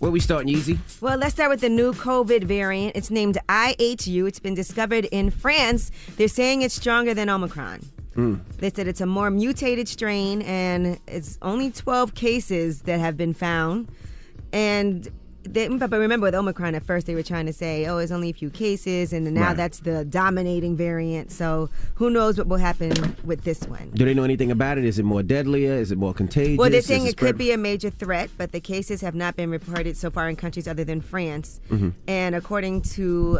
Where we starting, Yeezy? Well, let's start with the new COVID variant. It's named IHU. It's been discovered in France. They're saying it's stronger than Omicron. They said it's a more mutated strain, and it's only 12 cases that have been found. But remember, with Omicron, at first they were trying to say, oh, it's only a few cases, and now that's the dominating variant. So who knows what will happen with this one. Do they know anything about it? Is it more deadlier? Is it more contagious? Well, they're saying it could be a major threat, but the cases have not been reported so far in countries other than France. And according to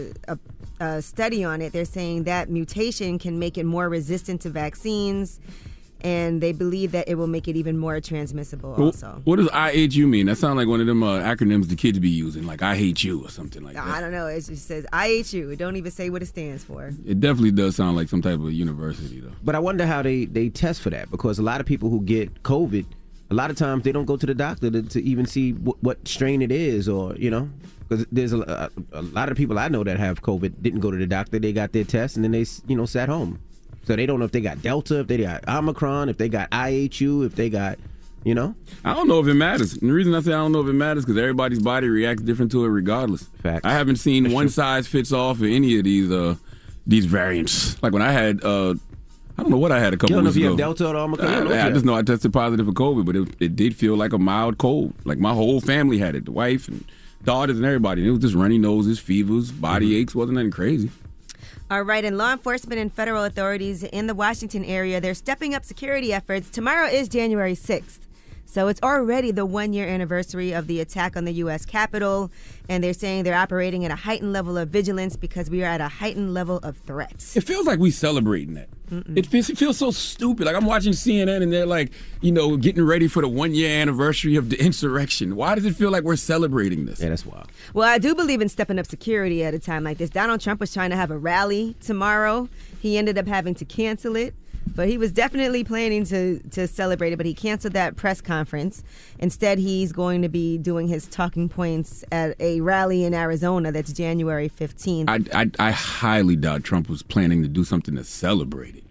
a study on it, they're saying that mutation can make it more resistant to vaccines, and they believe that it will make it even more transmissible also. What does IHU mean? That sounds like one of them acronyms the kids be using, like I hate you or something like that. I don't know. It just says IHU. It don't even say what it stands for. It definitely does sound like some type of university, though. But I wonder how they test for that, because a lot of people who get COVID, a lot of times they don't go to the doctor to even see what strain it is, or, because there's a lot of people I know that have COVID didn't go to the doctor. They got their test and then they, sat home. So they don't know if they got Delta, if they got Omicron, if they got IHU, if they got, I don't know if it matters. And the reason I say I don't know if it matters because everybody's body reacts different to it regardless. Fact. I haven't seen one size fits all for any of these variants. Like when I had, I don't know what I had a couple weeks ago. You don't know if you have Delta or Omicron? I just know I tested positive for COVID, but it did feel like a mild cold. Like my whole family had it, the wife and daughters and everybody. And it was just runny noses, fevers, body aches, wasn't nothing crazy. All right, and law enforcement and federal authorities in the Washington area, they're stepping up security efforts. Tomorrow is January 6th, so it's already the one-year anniversary of the attack on the U.S. Capitol, and they're saying they're operating at a heightened level of vigilance because we are at a heightened level of threats. It feels like we celebrating that. It feels so stupid. Like I'm watching CNN and they're like, getting ready for the one-year anniversary of the insurrection. Why does it feel like we're celebrating this? Yeah, that's wild. Well, I do believe in stepping up security at a time like this. Donald Trump was trying to have a rally tomorrow. He ended up having to cancel it. But he was definitely planning to celebrate it, but he canceled that press conference. Instead, he's going to be doing his talking points at a rally in Arizona that's January 15th. I highly doubt Trump was planning to do something to celebrate it.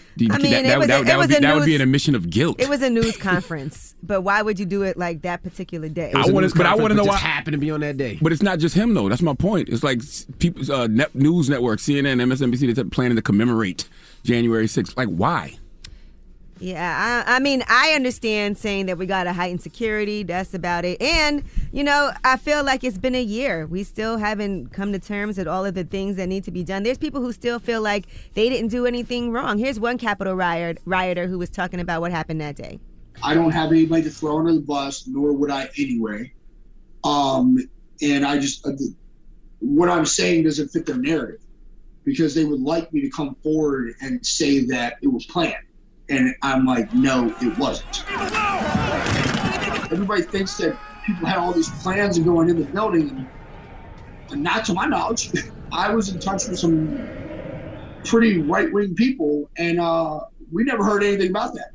That would be an admission of guilt. It was a news conference, but why would you do it like that particular day? I want to know why happened to be on that day. But it's not just him, though. That's my point. It's like people, news networks, CNN, MSNBC, they're planning to commemorate January 6th. Like, why? Yeah, I understand saying that we got to heighten security. That's about it. And, I feel like it's been a year. We still haven't come to terms with all of the things that need to be done. There's people who still feel like they didn't do anything wrong. Here's one Capitol rioter who was talking about what happened that day. I don't have anybody to throw under the bus, nor would I anyway. And I just, what I'm saying doesn't fit their narrative, because they would like me to come forward and say that it was planned. And I'm like, no, it wasn't. Everybody thinks that people had all these plans of going in the building, and not to my knowledge. I was in touch with some pretty right-wing people, and we never heard anything about that.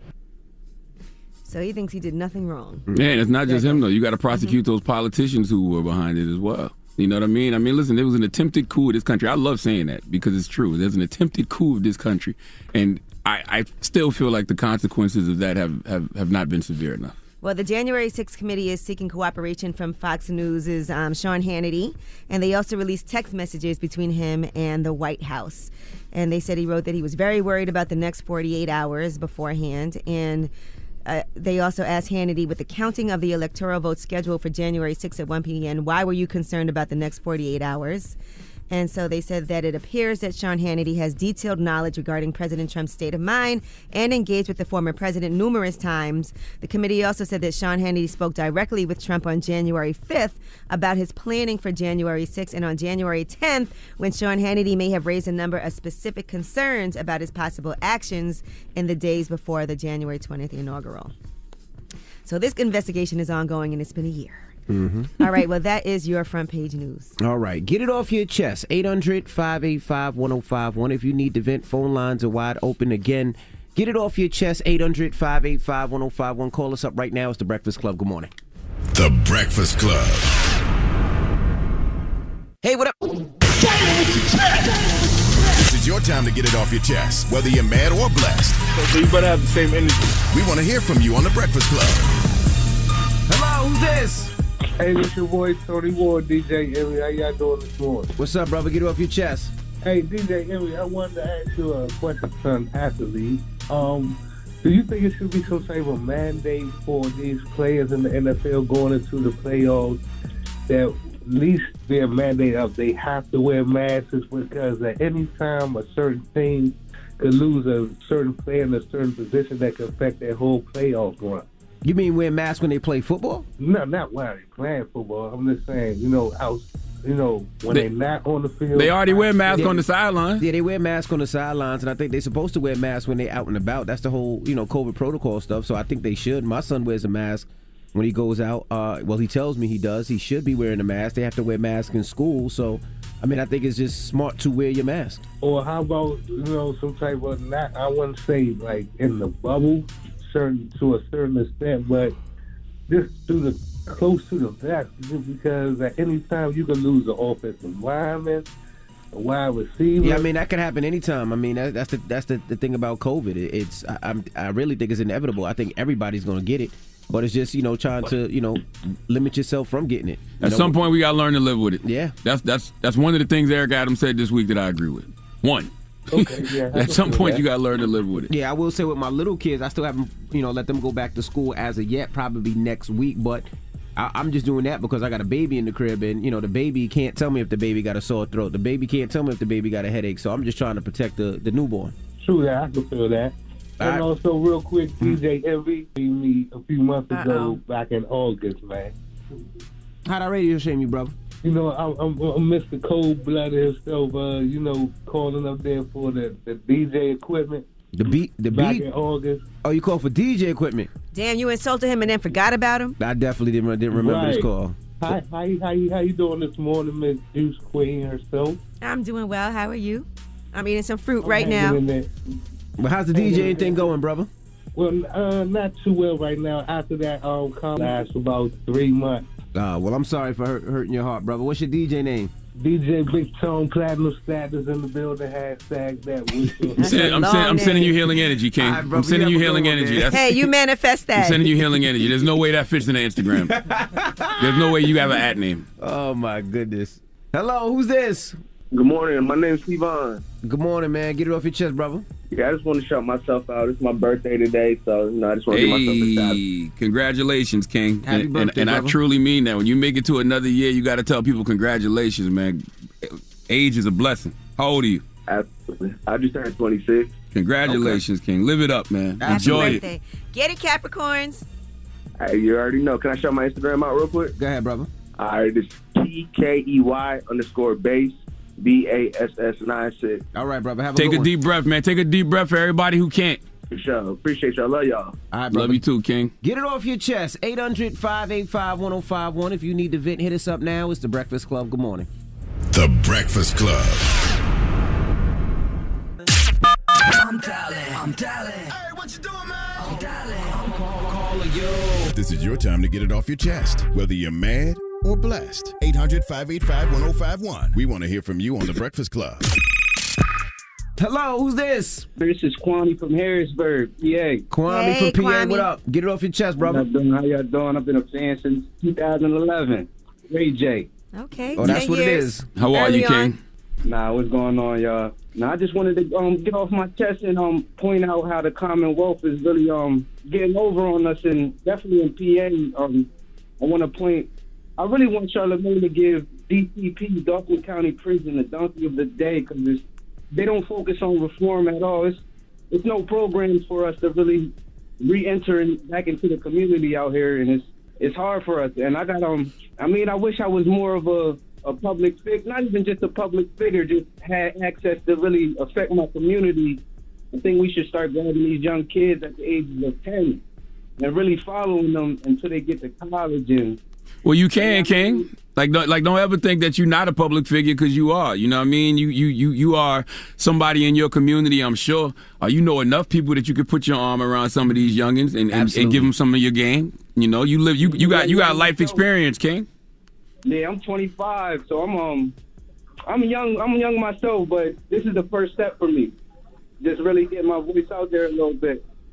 So he thinks he did nothing wrong. Man, it's not just him, though. You got to prosecute those politicians who were behind it as well. You know what I mean? Listen, there was an attempted coup of this country. I love saying that because it's true. There's an attempted coup of this country, and I still feel like the consequences of that have not been severe enough. Well, the January 6th committee is seeking cooperation from Fox News' Sean Hannity, and they also released text messages between him and the White House. And they said he wrote that he was very worried about the next 48 hours beforehand, and they also asked Hannity, with the counting of the electoral votes scheduled for January 6th at 1 p.m., why were you concerned about the next 48 hours? And so they said that it appears that Sean Hannity has detailed knowledge regarding President Trump's state of mind and engaged with the former president numerous times. The committee also said that Sean Hannity spoke directly with Trump on January 5th about his planning for January 6th, and on January 10th, when Sean Hannity may have raised a number of specific concerns about his possible actions in the days before the January 20th inaugural. So this investigation is ongoing, and it's been a year. All right, well, that is your front page news. All right, get it off your chest. 800-585-1051. If you need to vent, phone lines are wide open again. Get it off your chest. 800-585-1051. Call us up right now. It's The Breakfast Club. Good morning. The Breakfast Club. Hey, what up? This is your time to get it off your chest, whether you're mad or blessed. So you better have the same energy. We want to hear from you on The Breakfast Club. Hello, who's this? Hey, this your boy Tony Ward, DJ Emmy. How y'all doing this morning? What's up, brother? Get it off your chest. Hey, DJ Emmy, I wanted to ask you a question from athlete. Do you think it should be some type of mandate for these players in the NFL going into the playoffs that at least their mandate of they have to wear masks, because at any time a certain team could lose a certain player in a certain position that could affect their whole playoff run? You mean wear masks when they play football? No, not when they're playing football. I'm just saying, when they're not on the field. They already wear masks on the sidelines. Yeah, they wear masks on the sidelines, and I think they're supposed to wear masks when they're out and about. That's the whole, COVID protocol stuff, so I think they should. My son wears a mask when he goes out. Well, he tells me he does. He should be wearing a mask. They have to wear masks in school, so, I think it's just smart to wear your mask. Or how about, some type of, I wouldn't say like in the bubble, to a certain extent, but just close to the vest, because at any time you can lose an offensive lineman, a wide receiver. Yeah, that could happen anytime. That's the thing about COVID. I really think it's inevitable. I think everybody's going to get it, but it's just trying to limit yourself from getting it. At some point, we got to learn to live with it. Yeah, that's one of the things Eric Adams said this week that I agree with. One. Okay, yeah. At some point, you got to learn to live with it. Yeah, I will say with my little kids, I still haven't, let them go back to school as of yet, probably next week, but I'm just doing that because I got a baby in the crib, and, the baby can't tell me if the baby got a sore throat. The baby can't tell me if the baby got a headache, so I'm just trying to protect the newborn. True that. I can feel that. And also, real quick, DJ Envy beat me a few months ago back in August, man. How'd I radio shame you, brother? I'm Mr. Cold Blooded himself, calling up there for the DJ equipment. Back in August. Oh, you called for DJ equipment? Damn, you insulted him and then forgot about him? I definitely didn't remember this call. Hi, how you doing this morning, Miss Juice Queen herself? I'm doing well. How are you? I'm eating some fruit right now. But how's the DJing thing going, brother? Well, not too well right now. After that, last for about 3 months. Well, I'm sorry for hurting your heart, brother. What's your DJ name? DJ Big Tone, Platinum Status in the building, hashtag that. I'm sending you healing energy, King. Right, brother, I'm sending you healing energy. Hey, you manifest that. I'm sending you healing energy. There's no way that fits in the Instagram. There's no way you have an at name. Oh, my goodness. Hello, who's this? Good morning. My name's Stevon. Good morning, man. Get it off your chest, brother. Yeah, I just want to shout myself out. It's my birthday today, so I just want to give myself a shout. Congratulations, King. Happy birthday, and I truly mean that. When you make it to another year, you got to tell people congratulations, man. Age is a blessing. How old are you? Absolutely. I just turned 26. Congratulations, King. Live it up, man. Enjoy it. Get it, Capricorns. Hey, you already know. Can I shout my Instagram out real quick? Go ahead, brother. All right, it's TKEY_bass. BASS96. All right, brother. Have a Take good a one. deep breath, man. Take a deep breath for everybody who can't. For sure. Appreciate y'all. Love y'all. All right, brother. Love you too, King. Get it off your chest. 800-585-1051. If you need to vent, hit us up now. It's The Breakfast Club. Good morning. The Breakfast Club. I'm dialing. Hey, what you doing, man? I'm dialing. I'm calling you. This is your time to get it off your chest, whether you're mad or blessed. 800-585-1051. We want to hear from you on The Breakfast Club. Hello, who's this? This is Kwame from Harrisburg, PA. Kwame from PA, what up? Get it off your chest, brother. How y'all doing? I've been a fan since 2011. Ray J. Okay. Oh, that's what it is. How are you, King? Nah, what's going on, y'all? Now, I just wanted to get off my chest and point out how the Commonwealth is really getting over on us, and definitely in PA. I want to point. I really want Charlamagne to give DCP, Dauphin County Prison, the donkey of the day, because they don't focus on reform at all. It's no programs for us to really re-enter back into the community out here, and it's hard for us. And I got I wish I was more of a public figure, not even just a public figure, just had access to really affect my community. I think we should start grabbing these young kids at the ages of 10 and really following them until they get to college. And well, you can, King. Like don't ever think that you're not a public figure, because you are. You know what I mean? You are somebody in your community, I'm sure. You know enough people that you could put your arm around some of these youngins and give them some of your game. You know, you got life experience, King. Yeah, I'm 25, so I'm young myself, but this is the first step for me. Just really get my voice out there a little bit.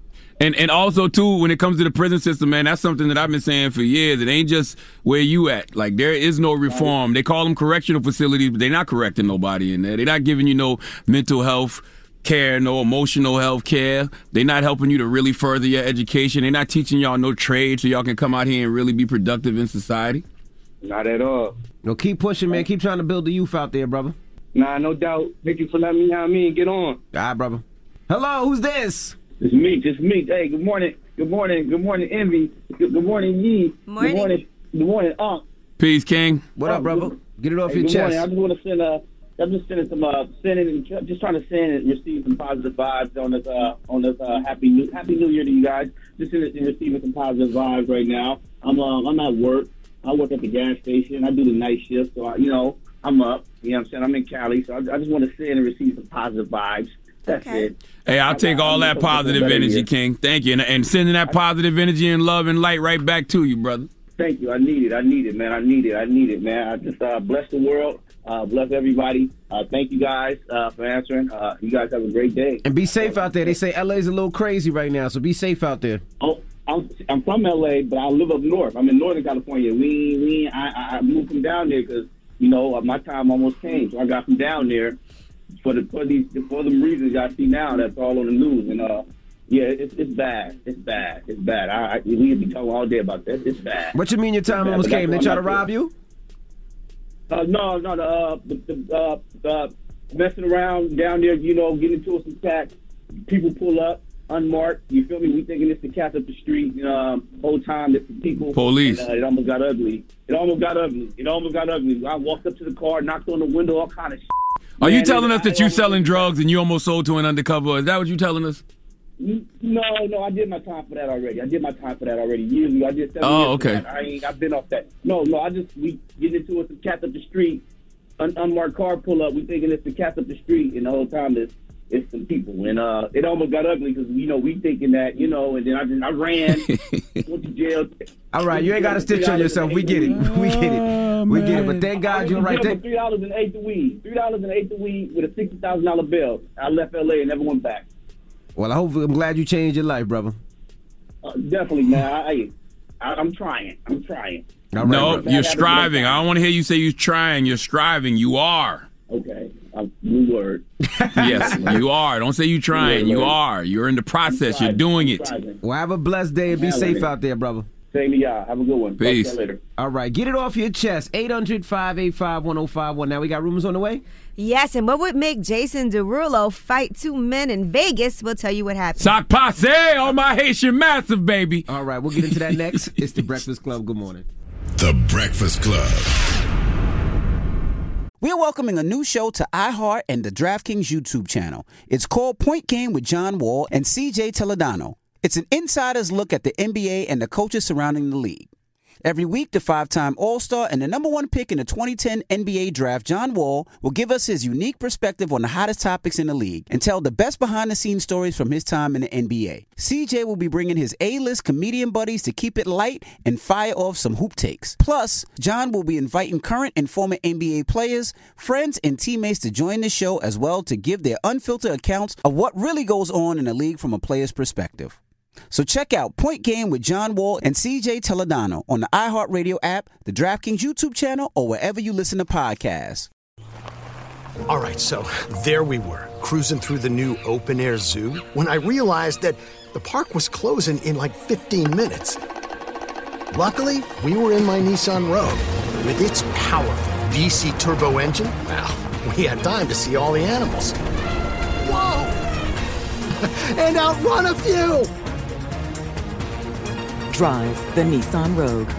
And also, too, when it comes to the prison system, man, that's something that I've been saying for years. It ain't just where you at. Like, there is no reform. They call them correctional facilities, but they're not correcting nobody in there. They're not giving you no mental health care, no emotional health care. They're not helping you to really further your education. They're not teaching y'all no trade so y'all can come out here and really be productive in society. Not at all. No, keep pushing, man. Keep trying to build the youth out there, brother. Nah, no doubt. Thank you for letting me get on. All right, brother. Hello, who's this? It's me. Hey, good morning. Good morning, Envy. Good morning, Yee. Morning. Good morning, Unc. Peace, King. What up, brother? Get it off your good chest. Morning. I just want to send just trying to send and receive some positive vibes on this happy New Year to you guys. Just sending and receiving some positive vibes right now. I'm at work. I work at the gas station. I do the night shift, so I'm up. You know what I'm saying? I'm in Cali, so I just want to send and receive some positive vibes. That's it. Hey, I'll take all that positive energy, King. Thank you. And sending that positive energy and love and light right back to you, brother. Thank you. I need it, man. I need it, man. I just bless the world. Bless everybody. Thank you guys for answering. You guys have a great day. And be safe out there. They say LA's a little crazy right now, so be safe out there. Oh, I'm from LA, but I live up north. I'm in Northern California. I moved from down there because, my time almost came. So I got from down there for the reasons y'all see now. That's all on the news. And yeah, it's bad. It's bad. We could be talking all day about this. It's bad. What you mean your time almost came? They try to rob you? No. Messing around down there, getting into some tax. People pull up unmarked. You feel me? We thinking it's the cats up the street. Whole time it's the people. Police. And, it almost got ugly. I walked up to the car, knocked on the window, all kind of shit. Are you telling us that you selling drugs and you almost sold to an undercover? Is that what you telling us? No, I did my time for that already. Years ago. I did 7 years. Okay. I've been off that. No, we get into it, some cats up the street, unmarked car pull up. We thinking it's the cats up the street, and the whole time it's some people. And it almost got ugly because we thinking that, and then I ran, went to jail. All right, you ain't got to stitch on yourself. We get it. But thank God you're right there. $3 and ate the weed. With a $60,000 bill. I left LA and never went back. Well, I'm glad you changed your life, brother. Definitely, man. I'm trying. All right, no, brother. You're striving. I don't want to hear you say you're trying. You're striving. You are. Okay. New word. Yes, you are. Don't say you trying. You are. You're in the process. You're doing it. Well, have a blessed day and be safe out there, brother. Same to y'all. Have a good one. Peace. Talk to you later. All right, get it off your chest. 800-585-1051. Now we got rumors on the way? Yes, and what would make Jason Derulo fight two men in Vegas? We'll tell you what happened. Sock passe on my Haitian massive, baby. All right, we'll get into that next. It's The Breakfast Club. Good morning. The Breakfast Club. We're welcoming a new show to iHeart and the DraftKings YouTube channel. It's called Point Game with John Wall and CJ Toledano. It's an insider's look at the NBA and the coaches surrounding the league. Every week, the five-time All-Star and the number one pick in the 2010 NBA Draft, John Wall, will give us his unique perspective on the hottest topics in the league and tell the best behind-the-scenes stories from his time in the NBA. CJ will be bringing his A-list comedian buddies to keep it light and fire off some hoop takes. Plus, John will be inviting current and former NBA players, friends, and teammates to join the show as well to give their unfiltered accounts of what really goes on in the league from a player's perspective. So check out Point Game with John Wall and CJ Toledano on the iHeartRadio app, the DraftKings YouTube channel, or wherever you listen to podcasts. All right, so there we were, cruising through the new open-air zoo, when I realized that the park was closing in like 15 minutes. Luckily, we were in my Nissan Rogue. With its powerful VC turbo engine, well, we had time to see all the animals. Whoa! And outrun a few! Drive the Nissan Rogue.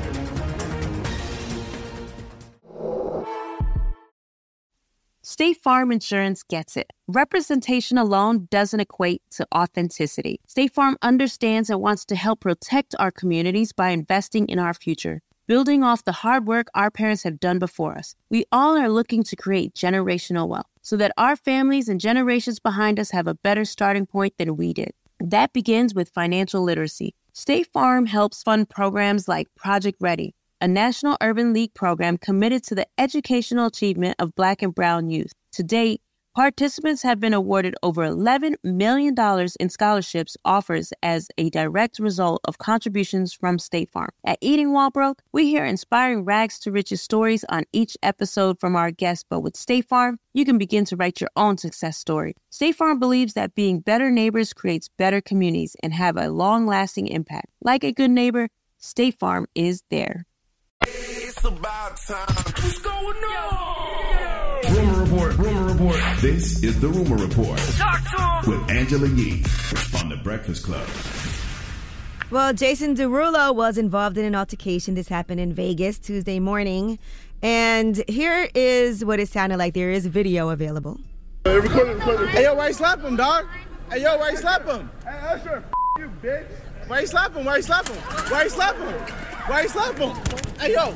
State Farm Insurance gets it. Representation alone doesn't equate to authenticity. State Farm understands and wants to help protect our communities by investing in our future, building off the hard work our parents have done before us. We all are looking to create generational wealth so that our families and generations behind us have a better starting point than we did. That begins with financial literacy. State Farm helps fund programs like Project Ready, a National Urban League program committed to the educational achievement of Black and Brown youth. To date, Participants have been awarded over $11 million in scholarships offers as a direct result of contributions from State Farm. At Eating While Broke, we hear inspiring rags to riches stories on each episode from our guests, but with State Farm, you can begin to write your own success story. State Farm believes that being better neighbors creates better communities and have a long-lasting impact. Like a good neighbor, State Farm is there. It's about time. What's going on? Rumor Report. This is the Rumor Report with Angela Yee on The Breakfast Club. Well, Jason Derulo was involved in an altercation. This happened in Vegas Tuesday morning. And here is what it sounded like. There is video available. Hey, yo, why you slap him, dog? Hey, yo, why you slap him? Hey, Usher, you bitch. Why you slap him? Why you slap him? Why you slap him? Why you slap him? Hey, yo.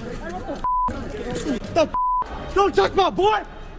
Don't touch my boy.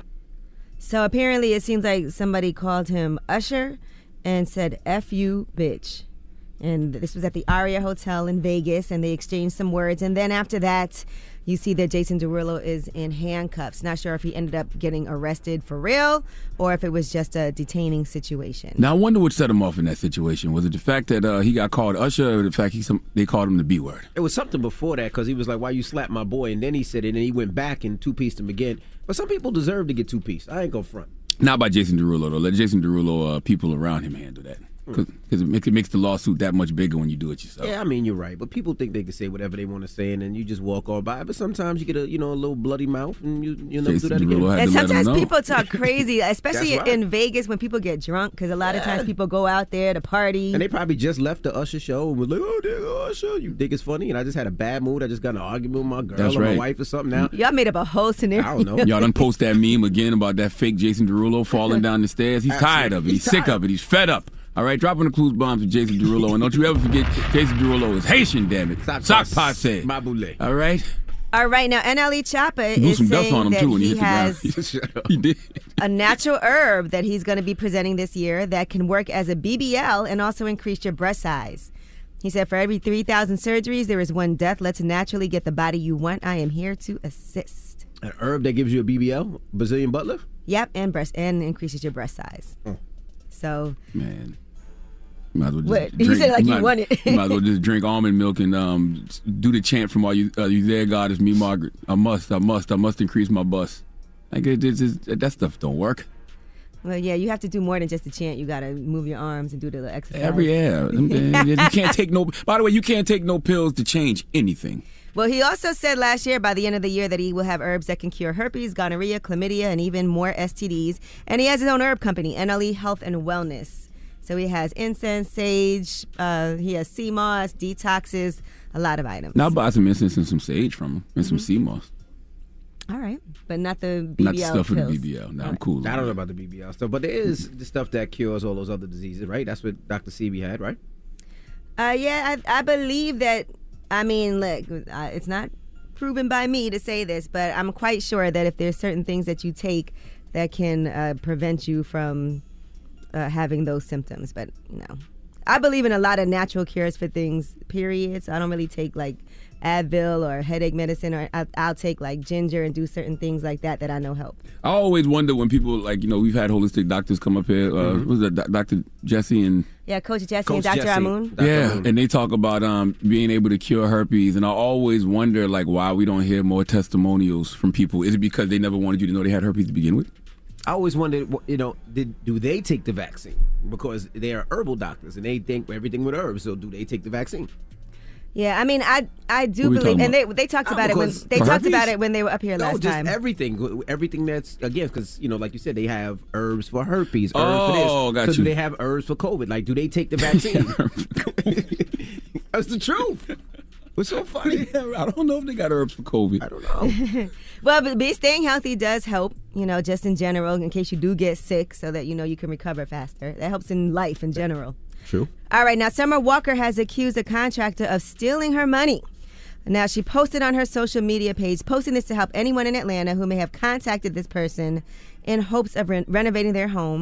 So apparently it seems like somebody called him Usher and said, F you, bitch. And this was at the Aria Hotel in Vegas, and they exchanged some words. And then after that, you see that Jason Derulo is in handcuffs. Not sure if he ended up getting arrested for real or if it was just a detaining situation. Now, I wonder what set him off in that situation. Was it the fact that he got called Usher or the fact they called him the B word? It was something before that because he was like, why you slap my boy? And then he said it, and he went back and two-pieced him again. But some people deserve to get two-pieced. I ain't gonna front. Not by Jason Derulo, though. Let Jason Derulo, people around him handle that. Because it makes the lawsuit that much bigger when you do it yourself. Yeah, I mean, you're right. But people think they can say whatever they want to say, and then you just walk all by. But sometimes you get a little bloody mouth, and you'll never do that again. And sometimes people talk crazy, especially in Vegas when people get drunk, because a lot of times people go out there to party. And they probably just left the Usher show and was like, oh, there go Usher. You think it's funny? And I just had a bad mood. I just got in an argument with my girl or my wife or something now. Y'all made up a whole scenario. I don't know. Y'all done post that meme again about that fake Jason Derulo falling down the stairs. He's tired of it. He's sick of it. He's fed up. All right, dropping the clues bombs with Jason Derulo. And don't you ever forget, Jason Derulo is Haitian, damn it. Sock passe. All right? All right, now NLE Choppa is saying that he has he did. a natural herb that he's going to be presenting this year that can work as a BBL and also increase your breast size. He said, for every 3,000 surgeries, there is one death. Let's naturally get the body you want. I am here to assist. An herb that gives you a BBL? Brazilian butt lift? Yep, and increases your breast size. So, man. You might as well just he said like you want it. You might as well just drink almond milk and do the chant from Are You There, God, It's Me, Margaret. I must increase my bust. Like that stuff don't work. Well, yeah, you have to do more than just the chant. You got to move your arms and do the little exercise. You can't take no. By the way, you can't take no pills to change anything. Well, he also said last year, by the end of the year, that he will have herbs that can cure herpes, gonorrhea, chlamydia, and even more STDs. And he has his own herb company, NLE Health and Wellness. So he has incense, sage, he has sea moss, detoxes, a lot of items. Now I'll buy some incense and some sage from him and some sea moss. All right, but not the BBL Not the stuff pills. for the BBL. No, I'm cool. I don't know about the BBL stuff, but there is the stuff that cures all those other diseases, right? That's what Dr. Sebi had, right? Yeah, I believe that. I mean, look, it's not proven by me to say this, but I'm quite sure that if there's certain things that you take that can prevent you from having those symptoms. But, I believe in a lot of natural cures for things, period. So I don't really take, like, Advil or headache medicine, or I'll take, like, ginger and do certain things like that I know help. I always wonder when people, like, we've had holistic doctors come up here. Was it Dr. Jesse and... Yeah, Coach Jesse and Dr. Amun. Yeah, and they talk about being able to cure herpes, and I always wonder, like, why we don't hear more testimonials from people. Is it because they never wanted you to know they had herpes to begin with? I always wondered, do they take the vaccine? Because they are herbal doctors, and they think everything with herbs, so do they take the vaccine? Yeah, I mean, I do believe, and they talked about it when they were up here last time. Everything that's, again, because like you said, they have herbs for herpes, herbs for this. Got so you. Do they have herbs for COVID? Like, do they take the vaccine? That's the truth. What's so funny? I don't know if they got herbs for COVID. I don't know. Well, but staying healthy does help, just in general, in case you do get sick, so that you can recover faster. That helps in life in general. True. All right, now Summer Walker has accused a contractor of stealing her money. Now, she posted on her social media page, posting this to help anyone in Atlanta who may have contacted this person in hopes of renovating their home.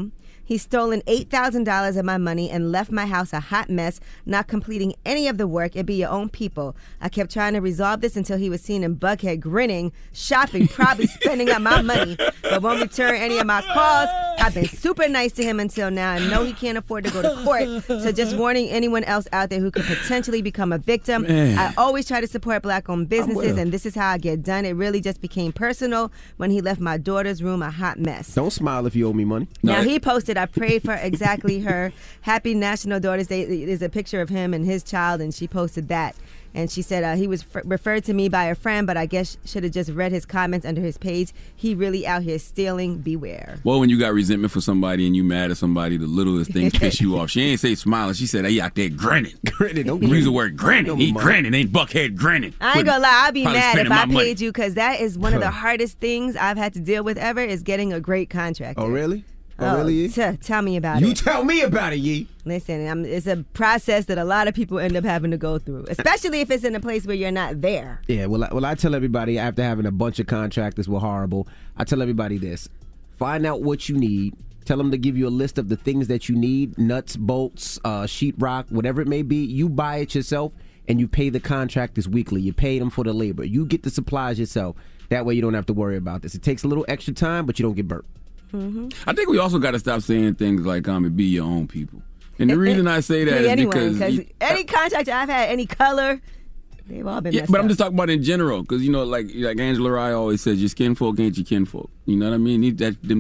He's stolen $8,000 of my money and left my house a hot mess, not completing any of the work. It be your own people. I kept trying to resolve this until he was seen in Buckhead grinning, shopping, probably spending up my money, but won't return any of my calls. I've been super nice to him until now. I know he can't afford to go to court, so just warning anyone else out there who could potentially become a victim. Man. I always try to support Black-owned businesses, and this is how I get done. It really just became personal when he left my daughter's room a hot mess. Don't smile if you owe me money. Now, he posted, I prayed for exactly her. Happy National Daughters Day. There's a picture of him and his child, and she posted that. And she said he was referred to me by a friend, but I guess should have just read his comments under his page. He really out here stealing. Beware. Well, when you got resentment for somebody and you mad at somebody, the littlest things piss you off. She ain't say smiling. She said, he out there grinning. Grinning. Don't use the word grinning. He grinning. Ain't Buckhead grinning. I ain't gonna lie. I'd be Probably mad if spending I my money. paid you, because that is one of the hardest things I've had to deal with ever is getting a great contractor. Oh, really? Oh, really, Yee? Tell me about You it. tell me about it, Yee. Listen, it's a process that a lot of people end up having to go through, especially if it's in a place where you're not there. Yeah, well, I tell everybody after having a bunch of contractors were horrible, I tell everybody this. Find out what you need. Tell them to give you a list of the things that you need, nuts, bolts, sheetrock, whatever it may be. You buy it yourself, and you pay the contractors weekly. You pay them for the labor. You get the supplies yourself. That way you don't have to worry about this. It takes a little extra time, but you don't get burnt. Mm-hmm. I think we also got to stop saying things like it be your own people. And the reason I say that is because any contractor I've had, any color, they've all been messed but up. I'm just talking about in general because like Angela Rye always says, your kinfolk ain't your kinfolk. You know what I mean?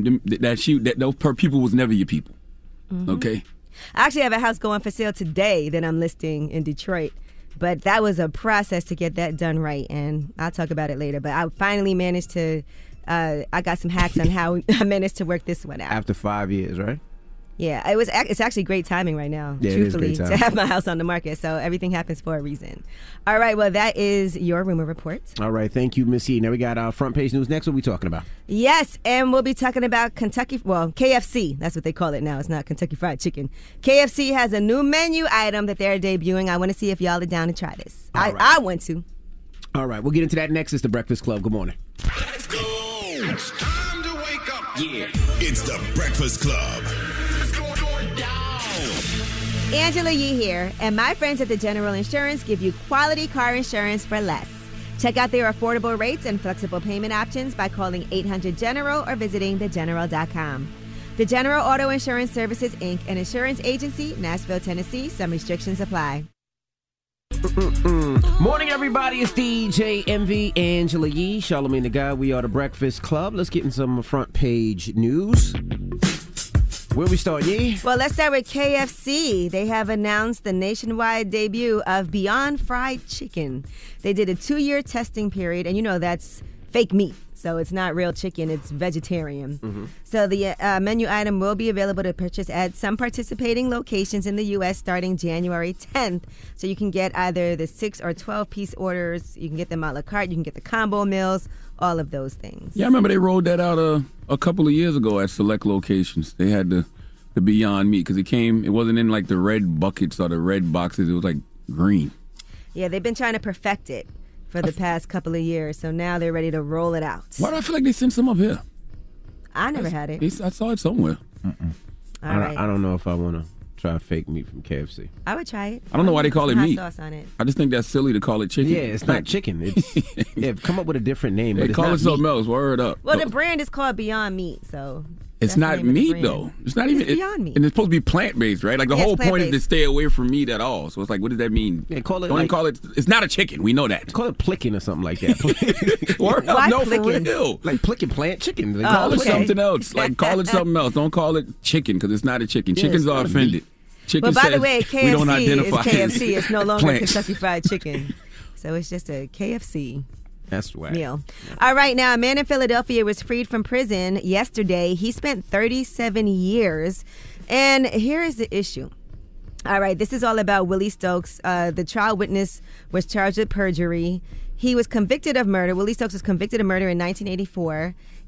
Those people was never your people. Mm-hmm. Okay. I actually have a house going for sale today that I'm listing in Detroit. But that was a process to get that done right, and I'll talk about it later. But I finally managed to. I got some hacks on how I managed to work this one out. After 5 years, right? Yeah, it's actually great timing right now, Yeah, truthfully, it is great to timing. have my house on the market. So everything happens for a reason. All right, well, that is your rumor report. All right, thank you, Miss Yee. Now we got our front page news next. What are we talking about? Yes, and we'll be talking about KFC. That's what they call it now. It's not Kentucky Fried Chicken. KFC has a new menu item that they're debuting. I want to see if y'all are down to try this. I want to. All right, we'll get into that next. It's the Breakfast Club. Good morning. It's time to wake up. Yeah. It's the Breakfast Club. Angela Yee here, and my friends at the General Insurance give you quality car insurance for less. Check out their affordable rates and flexible payment options by calling 800-GENERAL or visiting thegeneral.com. The General Auto Insurance Services, Inc., an insurance agency, Nashville, Tennessee. Some restrictions apply. Morning, everybody. It's DJ MV, Angela Yee, Charlamagne the Guy. We are the Breakfast Club. Let's get in some front page news. Where we start, Yee? Well, let's start with KFC. They have announced the nationwide debut of Beyond Fried Chicken. They did a 2-year testing period, and that's fake meat. So it's not real chicken, it's vegetarian. Mm-hmm. So the menu item will be available to purchase at some participating locations in the U.S. starting January 10th. So you can get either the 6 or 12-piece orders. You can get them a la carte. You can get the combo meals, all of those things. Yeah, I remember they rolled that out a couple of years ago at select locations. They had the Beyond Meat because it wasn't in like the red buckets or the red boxes. It was like green. Yeah, they've been trying to perfect it for the past couple of years, so now they're ready to roll it out. Why do I feel like they sent some up here? I never had it. I saw it somewhere. All right. I don't know if I want to try fake meat from KFC. I would try it. I don't know why they call it meat. Hot sauce on it. I just think that's silly to call it chicken. Yeah, it's not chicken. It's come up with a different name. But it's call not it something meat. else. Word up. Well, the brand is called Beyond Meat, so it's that's the not name of the meat brand. though. It's not even It's Beyond Meat. and it's supposed to be plant based, right? Like the Yeah, it's whole point is to plant-based. stay away from meat at all. So it's like, what does that mean? Yeah, call it Don't like- call it. It's not a chicken. We know that. Call it plicking or something like that. Word up, Why no, plicking? for real. Like plicking plant chicken. Like, Call it okay. something else. Like call it something else. Don't call it chicken because it's not a chicken. Yeah, Chickens it's are not a offended. Chicken But by the says way, we don't KFC is identify KFC. as It's no longer plants. Kentucky Fried Chicken. So it's just a KFC That's whack. meal. All right, now a man in Philadelphia was freed from prison yesterday. He spent 37 years. And here is the issue. All right, this is all about Willie Stokes. The trial witness was charged with perjury. He was convicted of murder. Willie Stokes was convicted of murder in 1984.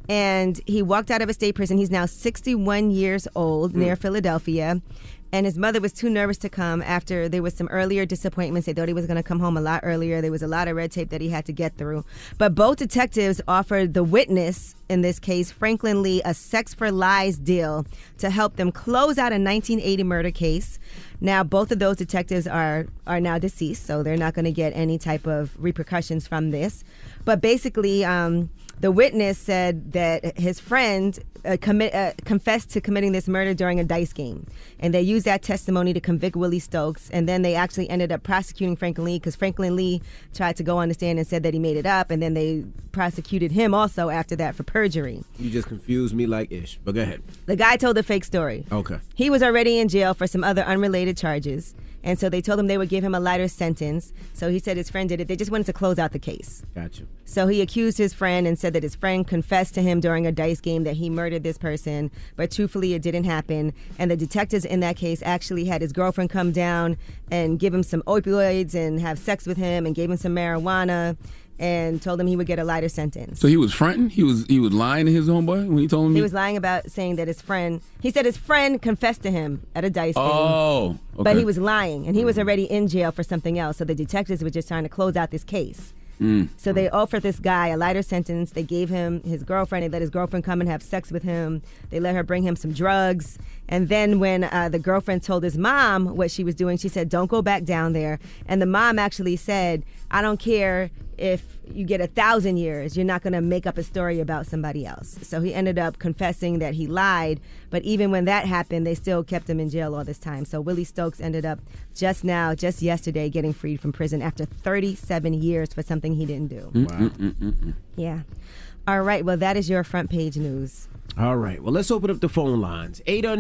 And he walked out of a state prison. He's now 61 years old, near Philadelphia. And his mother was too nervous to come after there was some earlier disappointments. They thought he was going to come home a lot earlier. There was a lot of red tape that he had to get through. But both detectives offered the witness, in this case, Franklin Lee, a sex for lies deal to help them close out a 1980 murder case. Now, both of those detectives are now deceased, so they're not going to get any type of repercussions from this. But basically, the witness said that his friend confessed to committing this murder during a dice game. And they used that testimony to convict Willie Stokes. And then they actually ended up prosecuting Franklin Lee because Franklin Lee tried to go on the stand and said that he made it up. And then they prosecuted him also after that for perjury. You just confused me like ish, but go ahead. The guy told a fake story. Okay. He was already in jail for some other unrelated charges. And so they told him they would give him a lighter sentence. So he said his friend did it. They just wanted to close out the case. Gotcha. So he accused his friend and said that his friend confessed to him during a dice game that he murdered this person. But truthfully, it didn't happen. And the detectives in that case actually had his girlfriend come down and give him some opioids and have sex with him and gave him some marijuana and told him he would get a lighter sentence. So he was fronting? He was lying to his homeboy when he told him? He was lying about saying that he said his friend confessed to him at a dice game. Oh, okay. But he was lying, and he was already in jail for something else. So the detectives were just trying to close out this case. So they offered this guy a lighter sentence. They gave him his girlfriend. They let his girlfriend come and have sex with him. They let her bring him some drugs. And then when the girlfriend told his mom what she was doing, she said, "Don't go back down there." And the mom actually said, "I don't care if you get 1,000 years, you're not going to make up a story about somebody else." So he ended up confessing that he lied. But even when that happened, they still kept him in jail all this time. So Willie Stokes ended up just yesterday, getting freed from prison after 37 years for something he didn't do. Wow. Yeah. All right. Well, that is your front page news. All right. Well, let's open up the phone lines.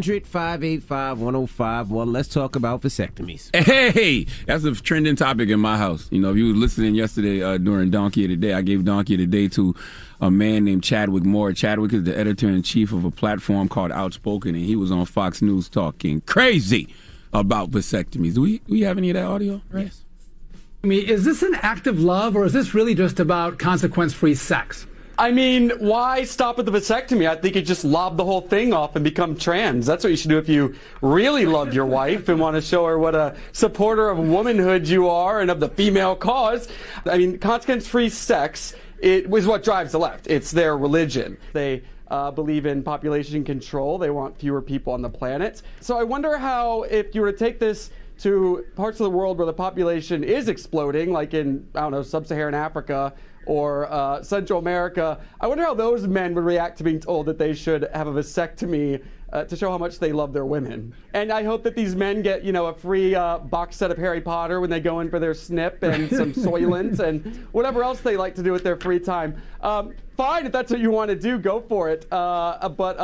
800-585-1051. Let's talk about vasectomies. Hey, that's a trending topic in my house. You know, if you were listening yesterday during Donkey of the Day, I gave Donkey of the Day to a man named Chadwick Moore. Chadwick is the editor-in-chief of a platform called Outspoken, and he was on Fox News talking crazy about vasectomies. Do we have any of that audio? Right? Yes. I mean, is this an act of love, or is this really just about consequence-free sex? I mean, why stop at the vasectomy? I think you just lob the whole thing off and become trans. That's what you should do if you really love your wife and want to show her what a supporter of womanhood you are and of the female cause. I mean, consequence-free sex, it was what drives the left. It's their religion. They believe in population control. They want fewer people on the planet. So I wonder how, if you were to take this to parts of the world where the population is exploding, like in, I don't know, sub-Saharan Africa, or Central America, I wonder how those men would react to being told that they should have a vasectomy to show how much they love their women. And I hope that these men get, a free box set of Harry Potter when they go in for their snip and some Soylent and whatever else they like to do with their free time. Fine, if that's what you want to do, go for it. But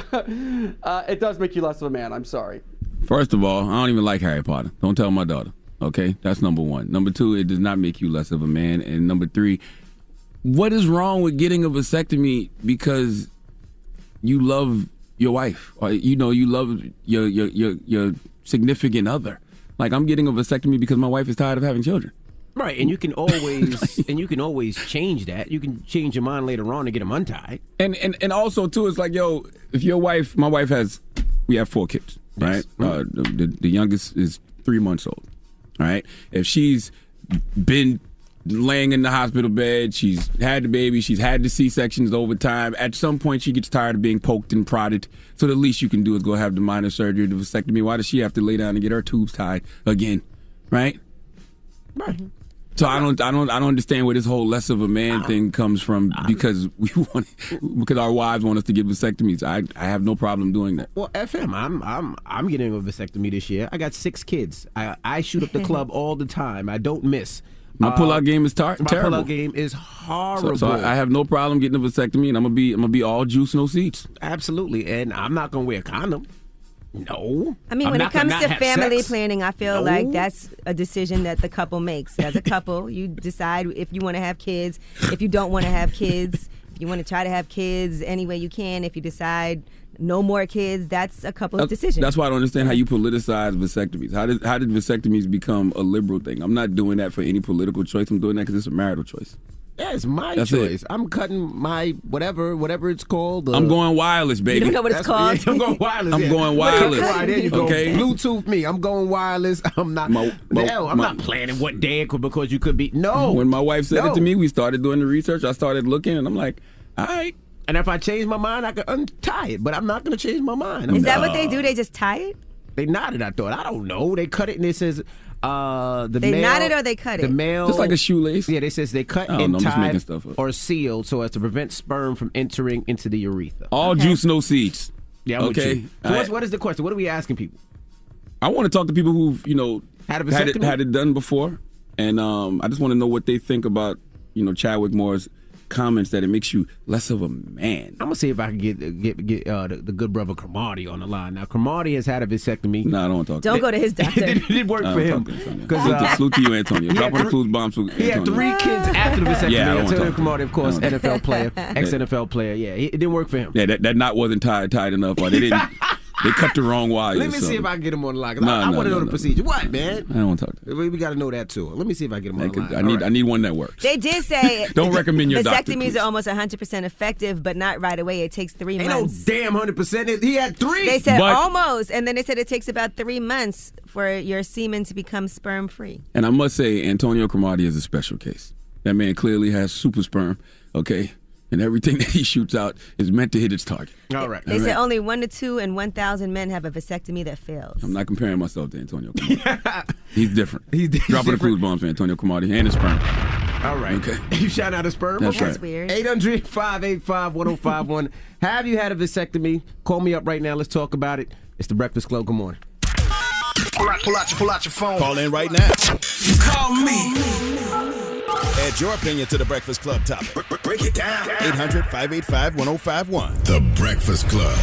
it does make you less of a man. I'm sorry. First of all, I don't even like Harry Potter. Don't tell my daughter. Okay, that's number one. Number two, it does not make you less of a man. And number three, what is wrong with getting a vasectomy because you love your wife, or you love your significant other? Like, I'm getting a vasectomy because my wife is tired of having children. Right, and you can always change that. You can change your mind later on to get them untied. And also too, it's like, if my wife we have 4 kids, right? Yes. The youngest is 3 months old. All right, if she's been laying in the hospital bed, she's had the baby, she's had the C-sections over time, at some point she gets tired of being poked and prodded, so the least you can do is go have the minor surgery, the vasectomy. Why does she have to lay down and get her tubes tied again? Right. So I don't understand where this whole less of a man thing comes from, because because our wives want us to get vasectomies. I have no problem doing that. Well, FM, I'm getting a vasectomy this year. I got 6 kids. I shoot up the club all the time. I don't miss. My pullout game is terrible. My pullout game is horrible. So I have no problem getting a vasectomy, and I'm gonna be all juice, no seats. Absolutely, and I'm not gonna wear a condom. No. I mean, when it comes to family planning, I feel like that's a decision that the couple makes. As a couple, you decide if you want to have kids, if you don't want to have kids, if you want to try to have kids any way you can, if you decide no more kids, that's a couple's decision. That's why I don't understand how you politicize vasectomies. How did vasectomies become a liberal thing? I'm not doing that for any political choice. I'm doing that because it's a marital choice. Yeah, it's my That's choice. it. I'm cutting my whatever it's called. I'm going wireless, baby. You don't know what it's called? Yeah, I'm going wireless. I'm yeah. going wireless. Right, there you go. Okay. Bluetooth me. I'm going wireless. I'm not. I'm not planning what day it could because you could be. No. When my wife said No. it to me, we started doing the research. I started looking, and I'm like, all right. And if I change my mind, I can untie it. But I'm not going to change my mind. Is that what they do? They just tie it? They knotted, I thought. I don't know. They cut it and it says the They male, knot it or they cut the it? male, Just like a shoelace. Yeah, they says they cut I don't and know, I'm just making tied stuff up. or sealed so as to prevent sperm from entering into the urethra. All juice, no seeds. Yeah, I'm with okay. you. So what is the question? What are we asking people? I want to talk to people who've Had a vasectomy? had it done before, and I just want to know what they think about Chadwick Moore's comments that it makes you less of a man. I'm gonna see if I can get the good brother Cromartie on the line. Now Cromartie has had a vasectomy. No, I don't want to talk. Don't go to his doctor. It didn't work for him. Salute to you, Antonio. Drop on the clues bombs. He had 3 kids after the vasectomy. Yeah, I don't Antonio want to Cromartie, of course, I don't NFL player, ex-NFL player. Yeah, it didn't work for him. Yeah, that knot wasn't tied enough, or they didn't. They cut the wrong wires. Let me see if I can get him on the line. No, I want to know the no. procedure. What, man? I don't want to talk to you. We got to know that too. Let me see if I can get him on the line. I need one that works. They did say Don't recommend your doctor, vasectomies please. are almost 100% effective, but not right away. It takes 3 Ain't months. no damn 100%. He had 3. They said But- almost, and then they said it takes about 3 months for your semen to become sperm free. And I must say, Antonio Cromartie is a special case. That man clearly has super sperm, okay? And everything that he shoots out is meant to hit its target. All right. They said only 1 to 2 in 1,000 men have a vasectomy that fails. I'm not comparing myself to Antonio Cromartie. He's different. He's Dropping the different. clues bombs for Antonio Cromartie and his sperm. All right. Okay. You shout out a sperm? That's That's right. weird. 800-585-1051. Have you had a vasectomy? Call me up right now. Let's talk about it. It's the Breakfast Club. Good morning. Pull out your phone. Call in right now. Call me. Add your opinion to the Breakfast Club topic. Break it down. 800-585-1051. The Breakfast Club.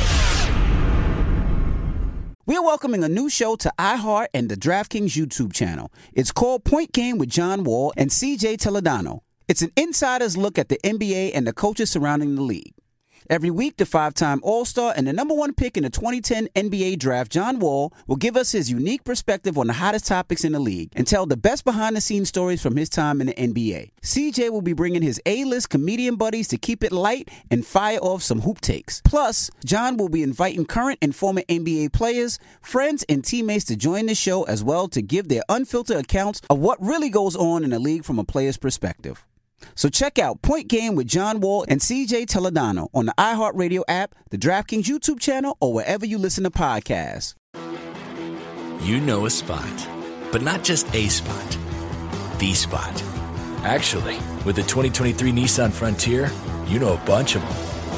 We're welcoming a new show to iHeart and the DraftKings YouTube channel. It's called Point Game with John Wall and CJ Toledano. It's an insider's look at the NBA and the coaches surrounding the league. Every week, the 5-time All-Star and the number 1 pick in the 2010 NBA Draft, John Wall, will give us his unique perspective on the hottest topics in the league and tell the best behind-the-scenes stories from his time in the NBA. CJ will be bringing his A-list comedian buddies to keep it light and fire off some hoop takes. Plus, John will be inviting current and former NBA players, friends, and teammates to join the show as well to give their unfiltered accounts of what really goes on in the league from a player's perspective. So check out Point Game with John Wall and CJ Toledano on the iHeartRadio app, the DraftKings YouTube channel, or wherever you listen to podcasts. You know a spot, but not just a spot, the spot. Actually, with the 2023 Nissan Frontier, you know a bunch of them.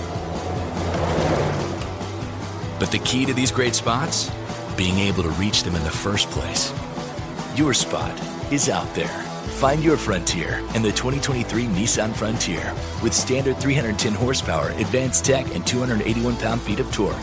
But the key to these great spots? Being able to reach them in the first place. Your spot is out there. Find your Frontier in the 2023 Nissan Frontier with standard 310 horsepower, advanced tech, and 281 pound-feet of torque.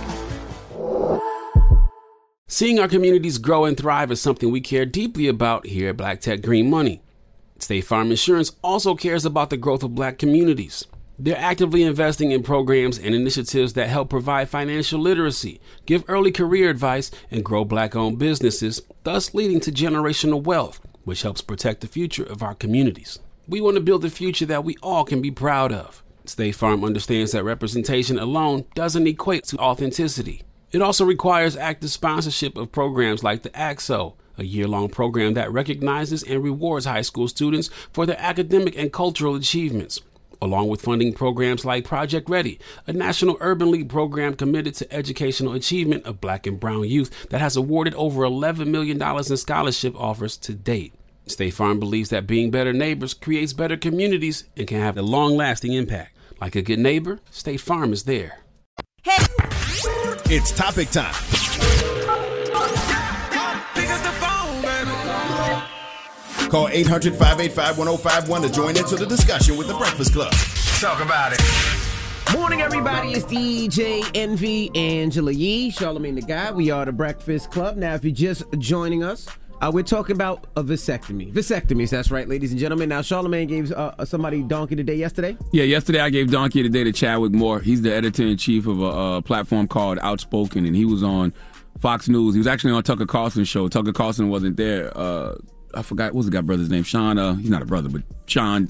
Seeing our communities grow and thrive is something we care deeply about here at Black Tech Green Money. State Farm Insurance also cares about the growth of Black communities. They're actively investing in programs and initiatives that help provide financial literacy, give early career advice, and grow Black-owned businesses, thus leading to generational wealth, which helps protect the future of our communities. We want to build a future that we all can be proud of. State Farm understands that representation alone doesn't equate to authenticity. It also requires active sponsorship of programs like the AXO, a year-long program that recognizes and rewards high school students for their academic and cultural achievements, along with funding programs like Project Ready, a National Urban League program committed to educational achievement of Black and brown youth that has awarded over $11 million in scholarship offers to date. State Farm believes that being better neighbors creates better communities and can have a long-lasting impact. Like a good neighbor, State Farm is there. Hey! It's topic time. Call 800-585-1051 to join into the discussion with the Breakfast Club. Talk about it. Morning, everybody. It's DJ Envy, Angela Yee, Charlamagne the Guy. We are the Breakfast Club. Now, if you're just joining us, we're talking about a vasectomy. Vasectomies, that's right, ladies and gentlemen. Now, Charlamagne gave somebody donkey today yesterday. Yeah, yesterday I gave donkey today to Chadwick Moore. He's the editor-in-chief of a platform called Outspoken, and he was on Fox News. He was actually on Tucker Carlson's show. Tucker Carlson wasn't there I forgot what's the guy brother's name. Sean. He's not a brother, but Sean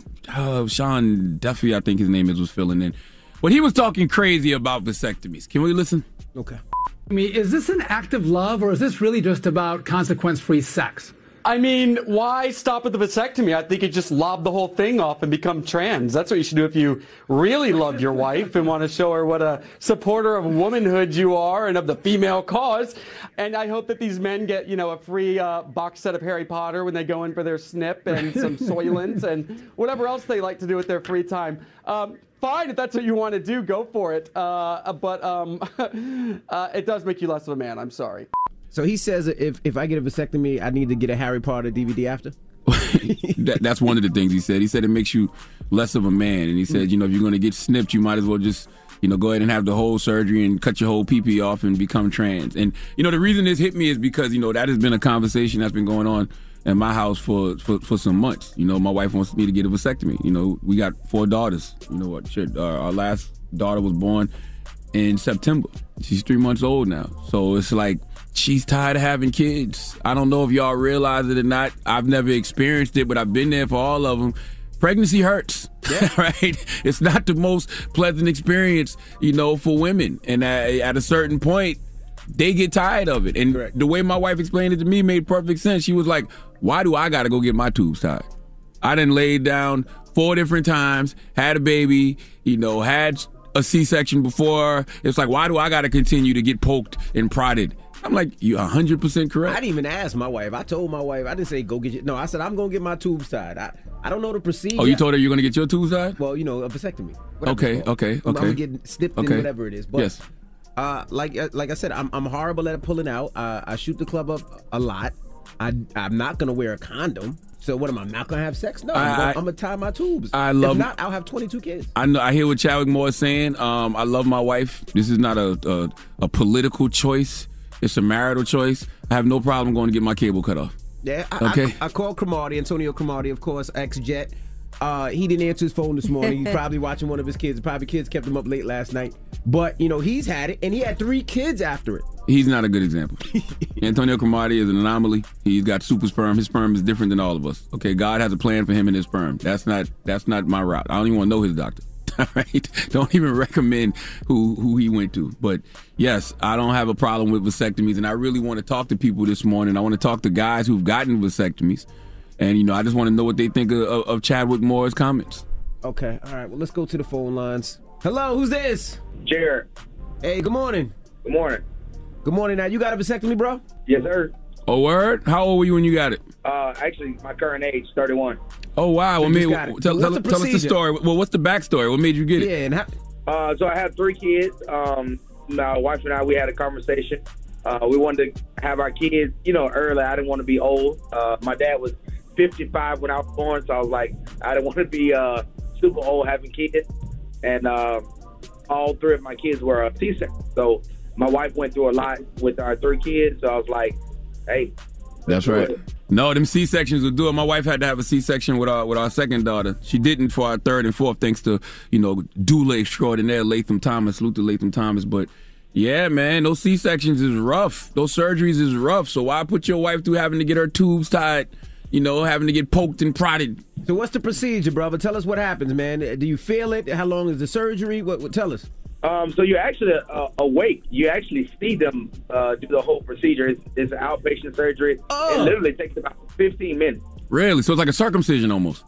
Duffy, I think his name was filling in. But he was talking crazy about vasectomies. Can we listen? Okay. Is this an act of love, or is this really just about consequence-free sex? I mean, why stop at the vasectomy? I think you just lob the whole thing off and become trans. That's what you should do if you really love your wife and want to show her what a supporter of womanhood you are and of the female cause. And I hope that these men get, a free box set of Harry Potter when they go in for their snip and some Soylents and whatever else they like to do with their free time. Fine, if that's what you want to do, go for it. But it does make you less of a man. I'm sorry. So he says if I get a vasectomy, I need to get a Harry Potter DVD after? That's one of the things he said. He said it makes you less of a man. And he said, if you're going to get snipped, you might as well just, go ahead and have the whole surgery and cut your whole pee-pee off and become trans. And, the reason this hit me is because, that has been a conversation that's been going on in my house for some months. My wife wants me to get a vasectomy. We got 4 daughters. Our last daughter was born in September. She's 3 months old now. So it's like, she's tired of having kids. I don't know if y'all realize it or not. I've never experienced it, but I've been there for all of them. Pregnancy hurts, right? It's not the most pleasant experience, for women. And at a certain point, they get tired of it. And the way my wife explained it to me made perfect sense. She was like, why do I got to go get my tubes tied? I done laid down 4 different times, had a baby, had a C-section before. It's like, why do I got to continue to get poked and prodded? I'm like, you're 100% correct. I didn't even ask my wife. I told my wife, I didn't say go get your... No, I said, I'm going to get my tubes tied. I don't know the procedure. Oh, you told her you're going to get your tubes tied? Well, a vasectomy. Okay. I'm going to get snipped and whatever it is. But, yes. Like I said, I'm horrible at pulling out. I shoot the club up a lot. I'm not going to wear a condom. So what am I not going to have sex? No, I'm going to tie my tubes. If not, I'll have 22 kids. I know. I hear what Chadwick Moore is saying. I love my wife. This is not a political choice. It's a marital choice. I have no problem going to get my cable cut off. Yeah, okay. I called Cromartie, Antonio Cromartie, of course, ex-Jet. He didn't answer his phone this morning. He's probably watching one of his kids. Probably kids kept him up late last night. But, he's had it, and he had 3 kids after it. He's not a good example. Antonio Cromartie is an anomaly. He's got super sperm. His sperm is different than all of us. Okay, God has a plan for him and his sperm. That's not my route. I don't even want to know his doctor. All right? Don't even recommend who he went to. But yes, I don't have a problem with vasectomies, and I really want to talk to people this morning. I want to talk to guys who've gotten vasectomies, and I just want to know what they think of Chadwick Moore's comments. Okay, all right. Well, let's go to the phone lines. Hello, who's this? Jared. Hey, good morning. Good morning. Good morning. Now, you got a vasectomy, bro? Yes, sir. Oh, word? How old were you when you got it? Actually, my current age, 31. Oh, wow. Tell us the story. Well, what's the backstory? What made you get it? Yeah, and so I have 3 kids. My wife and I, we had a conversation. We wanted to have our kids, early. I didn't want to be old. My dad was 55 when I was born, so I was like, I didn't want to be super old having kids. And all 3 of my kids were C-section. So my wife went through a lot with our 3 kids, so I was like, hey. That's right. No, them C-sections will do it. My wife had to have a C-section with our second daughter. She didn't for our 3rd and 4th, thanks to, doula extraordinaire Latham Thomas, salute to Latham Thomas. But yeah, man, those C-sections is rough. Those surgeries is rough. So why put your wife through having to get her tubes tied, having to get poked and prodded? So what's the procedure, brother? Tell us what happens, man. Do you feel it? How long is the surgery? What tell us. So you're actually awake. You actually see them do the whole procedure. It's an outpatient surgery. It literally takes about 15 minutes. Really? So it's like a circumcision almost?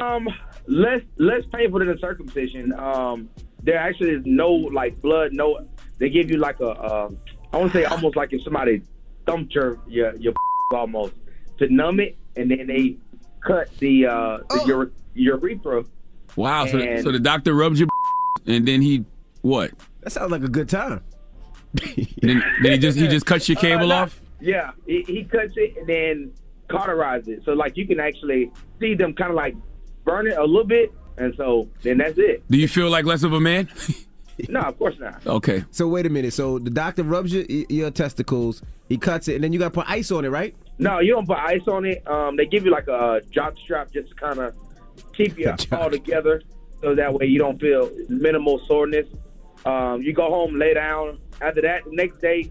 Less painful than a circumcision. There actually is no blood. No, they give you I want to say almost like if somebody thumped your almost to numb it, and then they cut the urethra. Wow. So the doctor rubs your and then he. What? That sounds like a good time. then he just cuts your cable off? Yeah, he cuts it and then cauterizes it. So you can actually see them kind of burn it a little bit, and so then that's it. Do you feel like less of a man? No, of course not. Okay. So wait a minute. So the doctor rubs your testicles, he cuts it, and then you got to put ice on it, right? No, you don't put ice on it. They give you a jock strap just to kind of keep you all together, so that way you don't feel minimal soreness. You go home, lay down. After that, the next day,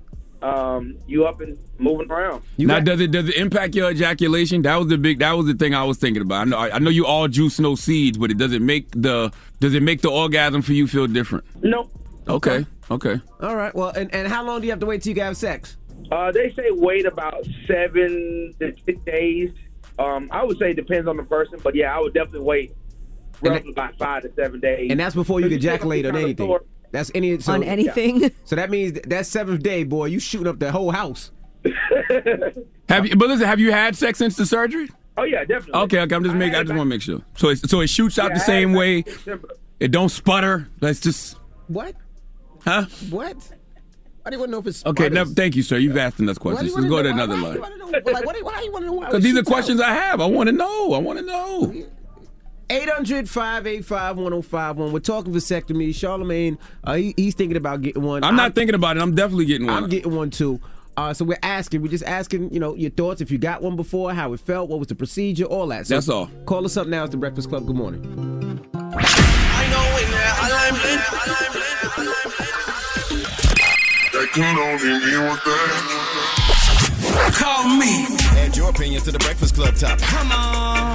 you up and moving around. Now, does it impact your ejaculation? That was the thing I was thinking about. I know you all juice, no seeds, but does it make the orgasm for you feel different? Nope. Okay. All right. Well, and how long do you have to wait till you can have sex? They say wait about 7 to 10 days. I would say it depends on the person, but yeah, I would definitely wait roughly about 5 to 7 days. And that's before you can ejaculate on anything. That's on anything. Yeah. So that means that 7th day, boy, you shooting up the whole house. Have you had sex since the surgery? Oh yeah, definitely. Okay. I just want to make sure. So it shoots out the same way. It don't sputter. Let's just. What? Huh? What? I didn't want to know if it's okay. Thank you, sir. You've asked enough questions. Let's go to another line. Why you want to know? Because these are questions I have. I want to know. 800-585-1051. We're talking vasectomy. Charlamagne, he's thinking about getting one. I'm not thinking about it. I'm definitely getting one. I'm getting one too. So we're just asking, your thoughts. If you got one before, how it felt, what was the procedure, all that. So that's all. Call us up now. It's the Breakfast Club. Good morning. Call me. Add your opinion to the Breakfast Club topic. Come on.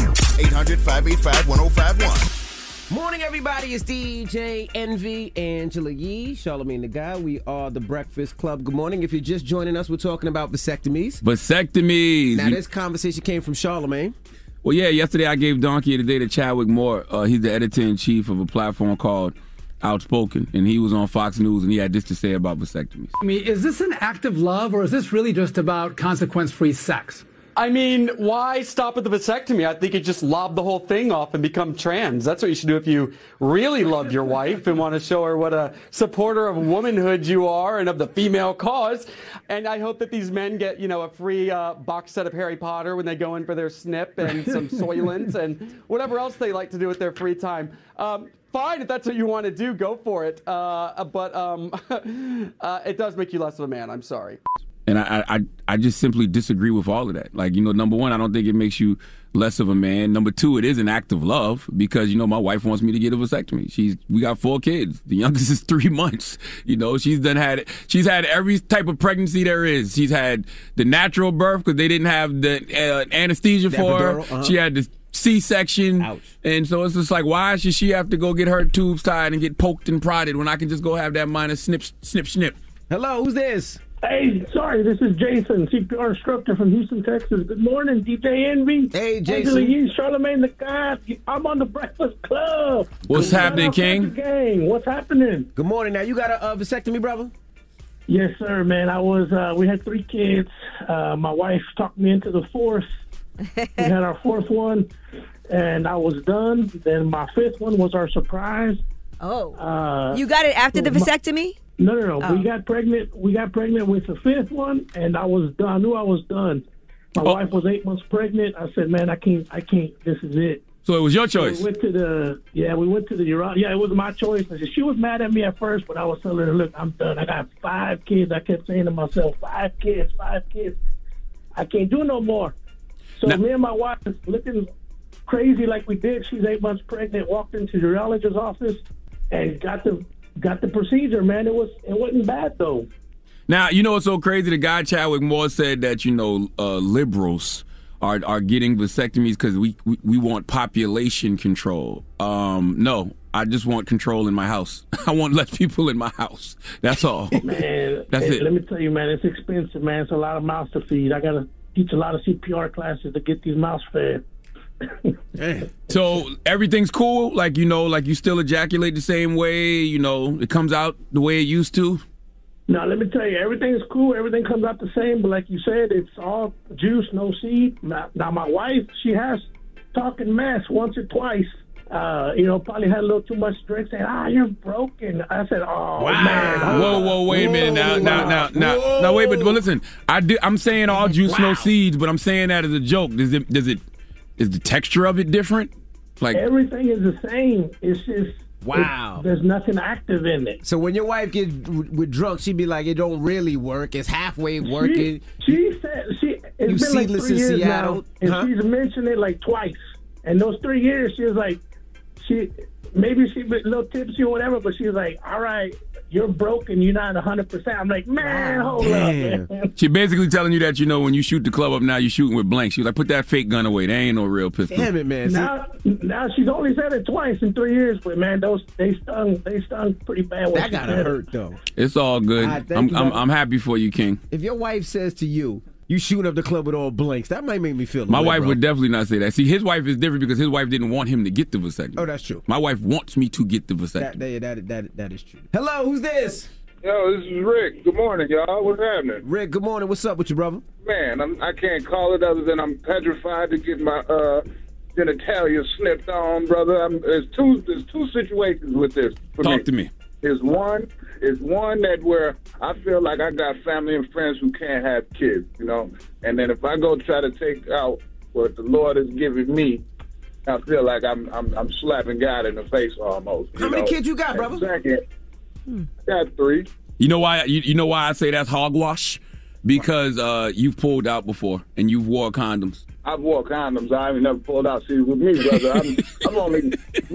800-585-1051. Morning, everybody. It's DJ Envy, Angela Yee, Charlamagne the Guy. We are the Breakfast Club. Good morning. If you're just joining us, we're talking about vasectomies. Now, this conversation came from Charlamagne. Well, yeah, yesterday I gave Donkey of the Day to Chadwick Moore. He's the editor-in-chief of a platform called Outspoken, and he was on Fox News, and he had this to say about vasectomies. I mean, is this an act of love, or is this really just about consequence-free sex? I mean, why stop at the vasectomy? I think you just lob the whole thing off and become trans. That's what you should do if you really love your wife and want to show her what a supporter of womanhood you are and of the female cause. And I hope that these men get, a free box set of Harry Potter when they go in for their snip and some Soylent and whatever else they like to do with their free time. Fine, if that's what you want to do, go for it. But it does make you less of a man. I'm sorry. And I just simply disagree with all of that. Like, number one, I don't think it makes you less of a man. Number two, it is an act of love because, my wife wants me to get a vasectomy. We got 4 kids. The youngest is 3 months. She's had every type of pregnancy there is. She's had the natural birth because they didn't have the anesthesia for her. Uh-huh. She had the C-section. Ouch. And so it's just like, why should she have to go get her tubes tied and get poked and prodded when I can just go have that minor snip, snip, snip? Hello, who's this? Hey, sorry, this is Jason, CPR instructor from Houston, Texas. Good morning, DJ Envy. Hey, Jason. Angela Yee, Charlamagne the Guy. I'm on the Breakfast Club. What's happening, King? What's happening? Good morning. Now, you got a vasectomy, brother? Yes, sir, man. We had 3 kids. My wife talked me into the 4th. We had our 4th one, and I was done. Then my 5th one was our surprise. Oh. You got it after the vasectomy? No. Oh. We got pregnant with the 5th one, and I was done. I knew I was done. My wife was 8 months pregnant. I said, man, I can't. This is it. So it was your choice. So we went to the urologist. Yeah, it was my choice. She was mad at me at first, but I was telling her, look, I'm done. I got 5 kids. I kept saying to myself, 5 kids. I can't do no more. So me and my wife is looking crazy like we did. She's 8 months pregnant, walked into the urologist's office and got the procedure, man. It wasn't bad though. Now, what's so crazy? The guy Chadwick Moore said that, liberals are getting vasectomies because we want population control. No, I just want control in my house. I want less people in my house. That's all. Man, that's it. Let me tell you, man, it's expensive, man. It's a lot of mouths to feed. I got to teach a lot of CPR classes to get these mouths fed. So everything's cool? Like you still ejaculate the same way? It comes out the way it used to? No, let me tell you, everything's cool. Everything comes out the same. But like you said, it's all juice, no seed. Now my wife, she has talking mess once or twice. Probably had a little too much drink, saying, you're broken. I said, oh, wow. Man. Whoa, wait a minute. Now, wait, but listen, I'm saying all juice, no seeds, but I'm saying that as a joke. Is the texture of it different? Like everything is the same. It's just there's nothing active in it. So when your wife gets with drunk, she'd be like, "It don't really work. It's halfway working." She said it's been like 3 years now, and she's mentioned it like twice. And those 3 years, she was like, maybe she was a little tipsy or whatever, but she was like, "All right, you're broke and you're not 100%. I'm like, man, hold up, man. She basically telling you that, when you shoot the club up now, you're shooting with blanks. She's like, put that fake gun away. There ain't no real pistol. Damn it, man. Now she's only said it twice in 3 years, but man, they stung pretty bad. That gotta hurt though. It's all good. I'm happy for you, King. If your wife says to you, you shooting up the club with all blanks, that might make me feel My wife bro. would definitely not say that. See, his wife is different because his wife didn't want him to get the vasectomy. Oh, that's true. My wife wants me to get the vasectomy. That is true. Hello, who's this? Yo, this is Rick. Good morning, y'all. What's happening? Rick, good morning. What's up with you, brother? Man, I can't call it other than I'm petrified to get my genitalia snipped on, brother. There's two situations with this. Talk to me. Is one that where I feel like I got family and friends who can't have kids, and then if I go try to take out what the Lord has given me, I feel like I'm slapping God in the face almost. How many kids you got, brother? Second, I got 3. You know why? You know why I say that's hogwash? Because you've pulled out before and you've wore condoms. I've wore condoms. I ain't never pulled out. See, with me, brother, I've only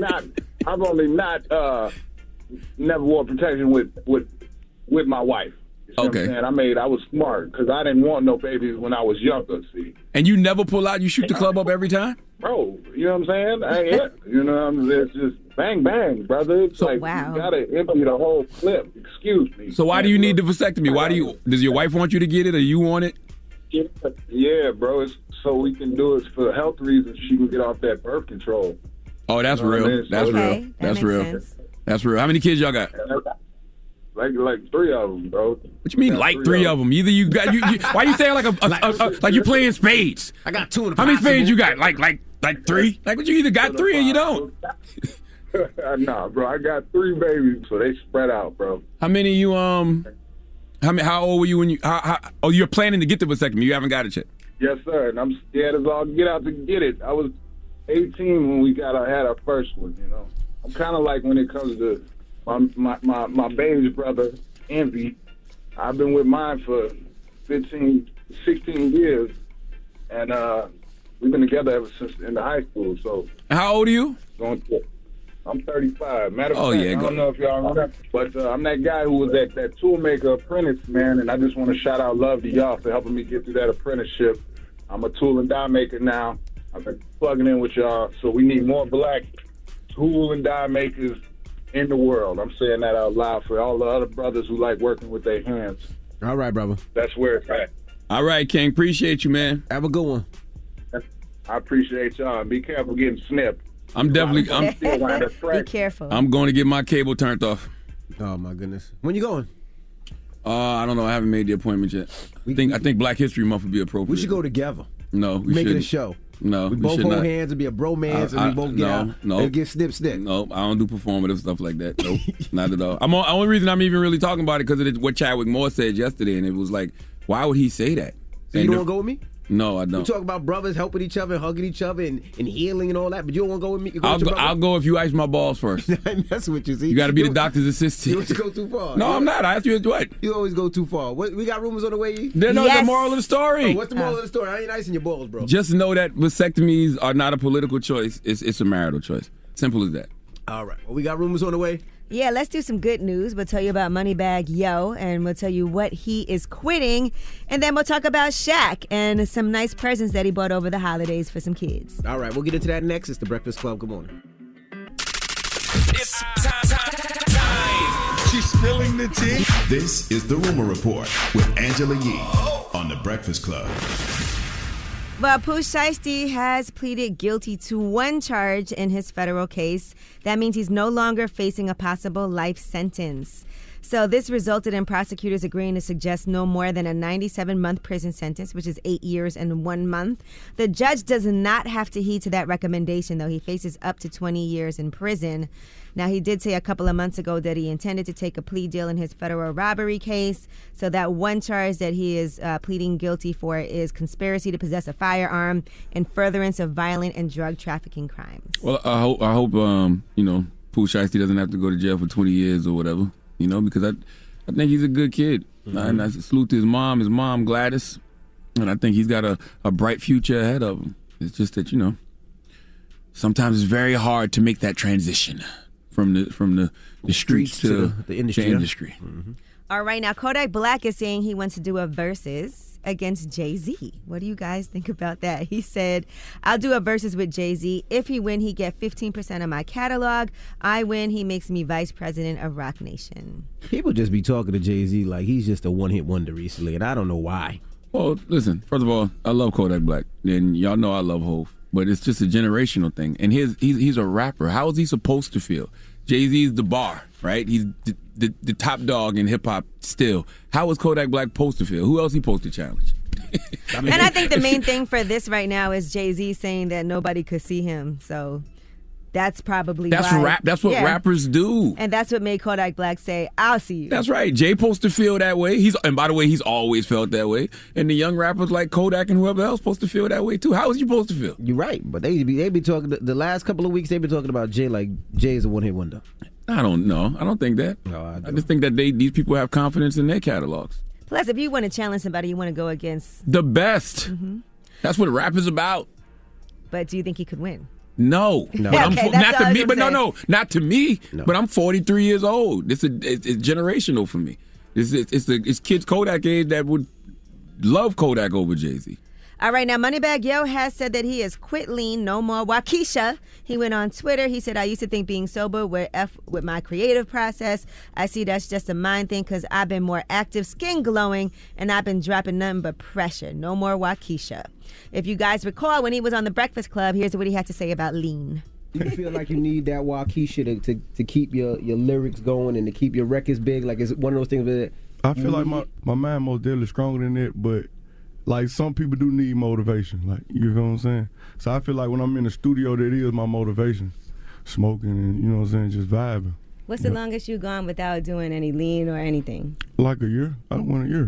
not never wore protection with my wife. You see what I'm saying? I was smart because I didn't want no babies when I was younger. See. And you never pull out? You shoot the club up every time? Bro, you know what I'm saying? It's just bang bang, brother. It's you gotta empty the whole clip. Excuse me. So why do you need the vasectomy? Does your wife want you to get it or you want it? Yeah, bro. It's so we can do it for health reasons. She can get off that birth control. Oh, that's real. That's real. That's real. That's real. How many kids y'all got? Like 3 of them, bro. What you mean, like 3 of them? Either you got you why you saying like you playing spades? I got 2 in the How many spades you got? Like 3? Like what, you either got 3 or you don't? Nah, bro. I got 3 babies, so they spread out, bro. How many you how old were you when you you're planning to get the vasectomy? You haven't got it yet? Yes, sir. And I'm scared as all get out to get it. I was 18 when we had our first one, I'm kind of like when it comes to my baby's brother, Envy. I've been with mine for 16 years, and we've been together ever since in the high school. So, how old are you? I'm 35. Matter of fact, I don't know if y'all remember, but I'm that guy who was at that toolmaker apprentice, man, and I just want to shout out love to y'all for helping me get through that apprenticeship. I'm a tool and die maker now. I've been plugging in with y'all, so we need more black tool and die makers in the world. I'm saying that out loud for all the other brothers who like working with their hands. All right, brother. That's where it's at. All right, King. Appreciate you, man. Have a good one. I appreciate y'all. Be careful getting snipped. I'm Be careful. I'm going to get my cable turned off. Oh my goodness. When you going? I don't know. I haven't made the appointment yet. I think Black History Month would be appropriate. We should go together. No, we make shouldn't. it a show. No, we both hold hands and be a bromance, and we both get out and get snip. No, I don't do performative stuff like that. Nope, not at all. The only reason I'm even really talking about it because of what Chadwick Moore said yesterday, and it was like, why would he say that? So you don't want to go with me? No, I don't. We talk about brothers helping each other, hugging each other, and healing and all that, but you don't want to go with me? I'll go if you ice my balls first. That's what you see. You got to be the doctor's assistant. You always go too far. No, I'm not. I asked you what. You always go too far. We got rumors on the way? The moral of the story. Oh, what's the moral of the story? I ain't icing your balls, bro. Just know that vasectomies are not a political choice. It's a marital choice. Simple as that. All right. Well, we got rumors on the way. Yeah, let's do some good news. We'll tell you about Moneybagg Yo, and we'll tell you what he is quitting. And then we'll talk about Shaq and some nice presents that he bought over the holidays for some kids. All right, we'll get into that next. It's The Breakfast Club. Good morning. It's time. She's spilling the tea. This is The Rumor Report with Angela Yee on The Breakfast Club. Well, Pooh Shiesty has pleaded guilty to 1 charge in his federal case. That means he's no longer facing a possible life sentence. So this resulted in prosecutors agreeing to suggest no more than a 97-month prison sentence, which is 8 years and 1 month. The judge does not have to heed to that recommendation, though. He faces up to 20 years in prison. Now, he did say a couple of months ago that he intended to take a plea deal in his federal robbery case. So that 1 charge that he is pleading guilty for is conspiracy to possess a firearm and furtherance of violent and drug trafficking crimes. Well, I hope Pooh Shiesty doesn't have to go to jail for 20 years or whatever, because I think he's a good kid. Mm-hmm. And I salute to his mom Gladys, and I think he's got a bright future ahead of him. It's just that, sometimes it's very hard to make that transition from the streets to the industry. industry. All right, now Kodak Black is saying he wants to do a versus against Jay-Z. What do you guys think about that? He said, I'll do a versus with Jay-Z. If he win, he get 15% of my catalog. I win, he makes me vice president of Rock Nation. People just be talking to Jay-Z like he's just a one-hit wonder recently, and I don't know why. Well, listen, first of all, I love Kodak Black, and y'all know I love Hov, but it's just a generational thing. And he's a rapper. How is he supposed to feel? Jay-Z's the bar, right? He's the top dog in hip-hop still. How is Kodak Black supposed to feel? Who else he supposed to challenge? And I think the main thing for this right now is Jay-Z saying that nobody could see him. So that's probably why. That's what rappers do. And that's what made Kodak Black say, I'll see you. That's right. Jay supposed to feel that way. And by the way, he's always felt that way. And the young rappers like Kodak and whoever else supposed to feel that way too. How is he supposed to feel? You're right. But they be talking, the last couple of weeks, they've been talking about Jay like Jay is a one-hit wonder. I don't know. I don't think that. No, I just think that these people have confidence in their catalogs. Plus, if you want to challenge somebody, you want to go against the best. Mm-hmm. That's what rap is about. But do you think he could win? No. Okay, not to me. But no, not to me. No. But I'm 43 years old. It's generational for me. It's kids Kodak age that would love Kodak over Jay-Z. All right, now Moneybagg Yo has said that he has quit lean, no more Waukesha. He went on Twitter. He said, I used to think being sober would F with my creative process. I see that's just a mind thing because I've been more active, skin glowing, and I've been dropping nothing but pressure. No more Waukesha. If you guys recall, when he was on The Breakfast Club, here's what he had to say about lean. You feel like you need that Waukesha to keep your lyrics going and to keep your records big? Like, it's one of those things that... I feel like my mind most definitely stronger than that, but... Like, some people do need motivation, like, you know what I'm saying? So I feel like when I'm in the studio, that is my motivation. Smoking and, you know what I'm saying, just vibing. What's the longest you've gone without doing any lean or anything? Like a year. I went a year.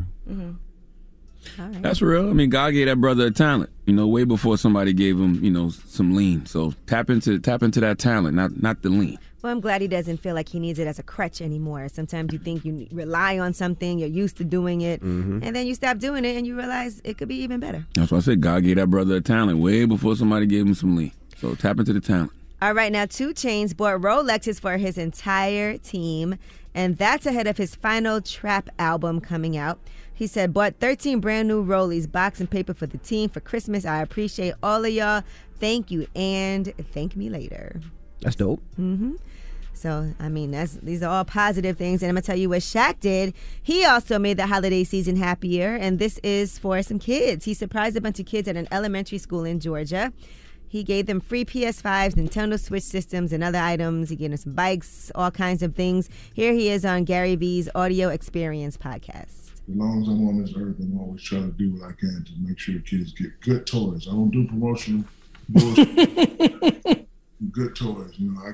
Mm-hmm. All right. That's real. I mean, God gave that brother a talent, way before somebody gave him, some lean. So tap into that talent, not the lean. Well, I'm glad he doesn't feel like he needs it as a crutch anymore. Sometimes you think you rely on something, you're used to doing it, and then you stop doing it and you realize it could be even better. That's why I said God gave that brother a talent way before somebody gave him some lean. So tap into the talent. All right, now 2 Chainz bought Rolexes for his entire team, and that's ahead of his final trap album coming out. He said, bought 13 brand new Rollies, box and paper for the team for Christmas. I appreciate all of y'all. Thank you, and thank me later. That's dope. Mm-hmm. So, I mean, these are all positive things. And I'm going to tell you what Shaq did. He also made the holiday season happier, and this is for some kids. He surprised a bunch of kids at an elementary school in Georgia. He gave them free PS5s, Nintendo Switch systems, and other items. He gave them some bikes, all kinds of things. Here he is on Gary V's Audio Experience podcast. As long as I'm on this earth, I'm always trying to do what I can to make sure kids get good toys. I don't do promotional bullshit. Good toys.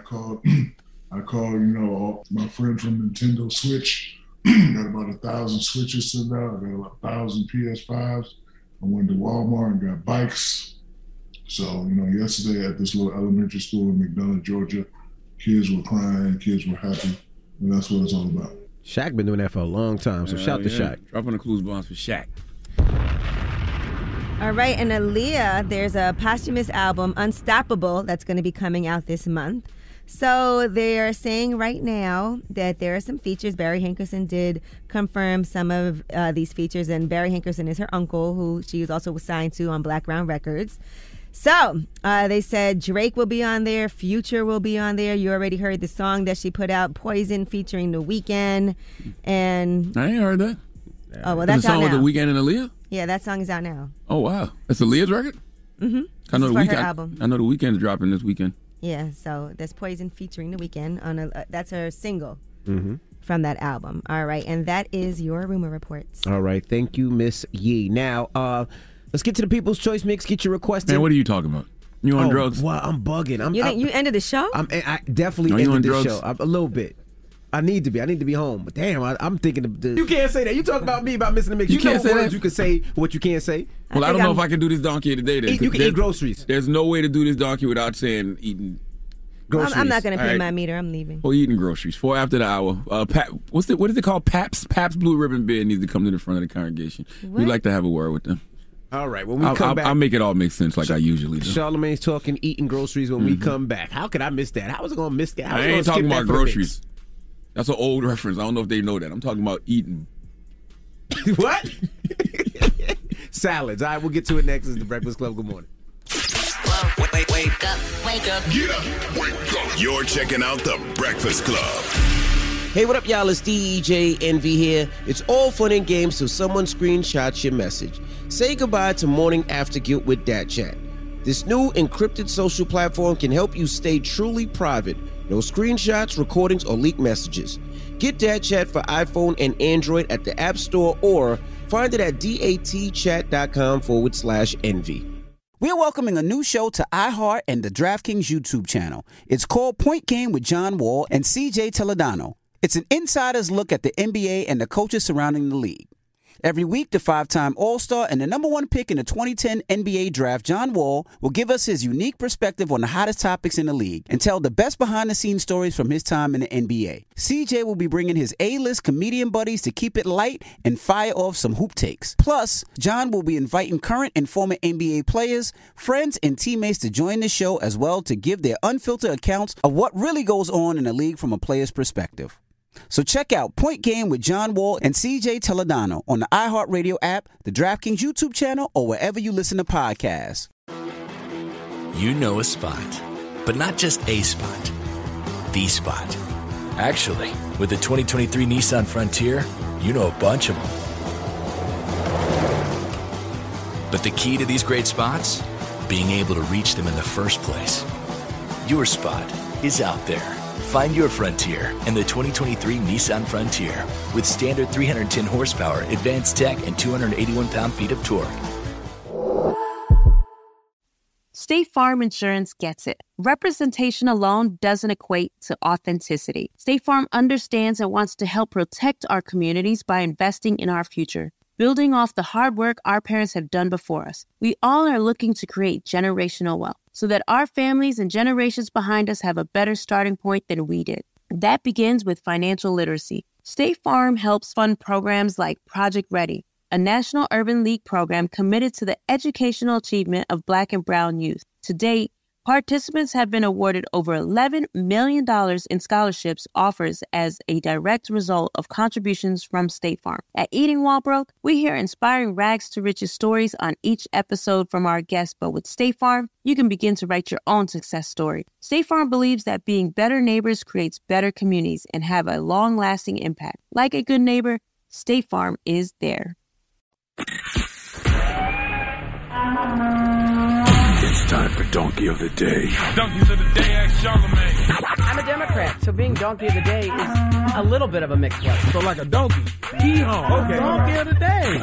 I call, all my friends from Nintendo Switch. Got about 1,000 Switches sitting out. I got about 1,000 PS5s. I went to Walmart and got bikes. So, yesterday at this little elementary school in McDonough, Georgia, kids were crying, kids were happy, and that's what it's all about. Shaq been doing that for a long time, so shout to Shaq. Dropping the clues bombs for Shaq. All right, and Aaliyah, there's a posthumous album, Unstoppable, that's going to be coming out this month. So they're saying right now that there are some features. Barry Hankerson did confirm some of these features, and Barry Hankerson is her uncle, who she was also signed to on Black Ground Records. So they said Drake will be on there, Future will be on there. You already heard the song that she put out, Poison, featuring The Weeknd. And I ain't heard that. Oh, well, that's the song out now. with The Weeknd and Aaliyah? Yeah, that song is out now. Oh, wow. That's Aaliyah's record? Mm-hmm. I know This The is for Weeknd. her album. I know The Weeknd is dropping this weekend. Yeah, so there's Poison featuring The Weeknd on that's her single Mm-hmm. from that album. All right, and that is your rumor reports. All right, thank you, Miss Yee. Now, let's get to the People's Choice Mix. Get your request in. Man, what are you talking about? You on drugs? Well, I'm bugging. You ended the show? I definitely you ended on the drugs? show. A little bit. I need to be. I need to be home. But damn, I'm thinking of the. You can't say that. You talk about me about missing the mix. You You can't know say words that. you can say, what you can't say. Well, I don't know if I can do this donkey today. Then. You can eat groceries. There's no way to do this donkey without saying eating groceries. I'm not going to pay All right. my meter. I'm leaving. Or eating groceries. 4 after the hour. What is it called? Pabst Blue Ribbon Beer needs to come to the front of the congregation. What? We'd like to have a word with them. All right, when we come back, I'll make it all make sense like I usually do. Charlamagne's talking eating groceries when we come back. How could I miss that? How was I going to miss that? I ain't talking about groceries. That's an old reference. I don't know if they know that. I'm talking about eating. What? Salads. All right, we'll get to it next. This is The Breakfast Club. Good morning. Wake up. Get up. Wake up. You're checking out The Breakfast Club. Hey, what up, y'all? It's DJ Envy here. It's all fun and games till someone screenshots your message. Say goodbye to morning after guilt with Dat Chat. This new encrypted social platform can help you stay truly private. No screenshots, recordings, or leaked messages. Get Dat Chat for iPhone and Android at the App Store or find it at datchat.com/envy. We're welcoming a new show to iHeart and the DraftKings YouTube channel. It's called Point Game with John Wall and CJ Toledano. It's an insider's look at the NBA and the coaches surrounding the league. Every week, the 5-time All-Star and the number 1 pick in the 2010 NBA Draft, John Wall, will give us his unique perspective on the hottest topics in the league and tell the best behind-the-scenes stories from his time in the NBA. CJ will be bringing his A-list comedian buddies to keep it light and fire off some hoop takes. Plus, John will be inviting current and former NBA players, friends, and teammates to join the show as well to give their unfiltered accounts of what really goes on in the league from a player's perspective. So check out Point Game with John Wall and CJ Toledano on the iHeartRadio app, the DraftKings YouTube channel, or wherever you listen to podcasts. You know a spot, but not just a spot, the spot. Actually, with the 2023 Nissan Frontier, you know a bunch of them. But the key to these great spots? Being able to reach them in the first place. Your spot is out there. Find your Frontier in the 2023 Nissan Frontier with standard 310 horsepower, advanced tech, and 281 pound-feet of torque. State Farm Insurance gets it. Representation alone doesn't equate to authenticity. State Farm understands and wants to help protect our communities by investing in our future, building off the hard work our parents have done before us. We all are looking to create generational wealth so that our families and generations behind us have a better starting point than we did. That begins with financial literacy. State Farm helps fund programs like Project Ready, a National Urban League program committed to the educational achievement of Black and Brown youth. To date, participants have been awarded over $11 million in scholarships offers as a direct result of contributions from State Farm. At Eating While Broke, we hear inspiring rags to riches stories on each episode from our guests, but with State Farm, you can begin to write your own success story. State Farm believes that being better neighbors creates better communities and have a long-lasting impact. Like a good neighbor, State Farm is there. It's time for Donkey of the Day. Donkeys of the Day, ask Charlamagne. I'm a Democrat, so being Donkey of the Day is a little bit of a mixed blessing. So like a donkey. Hee-haw. Okay. Donkey of the Day.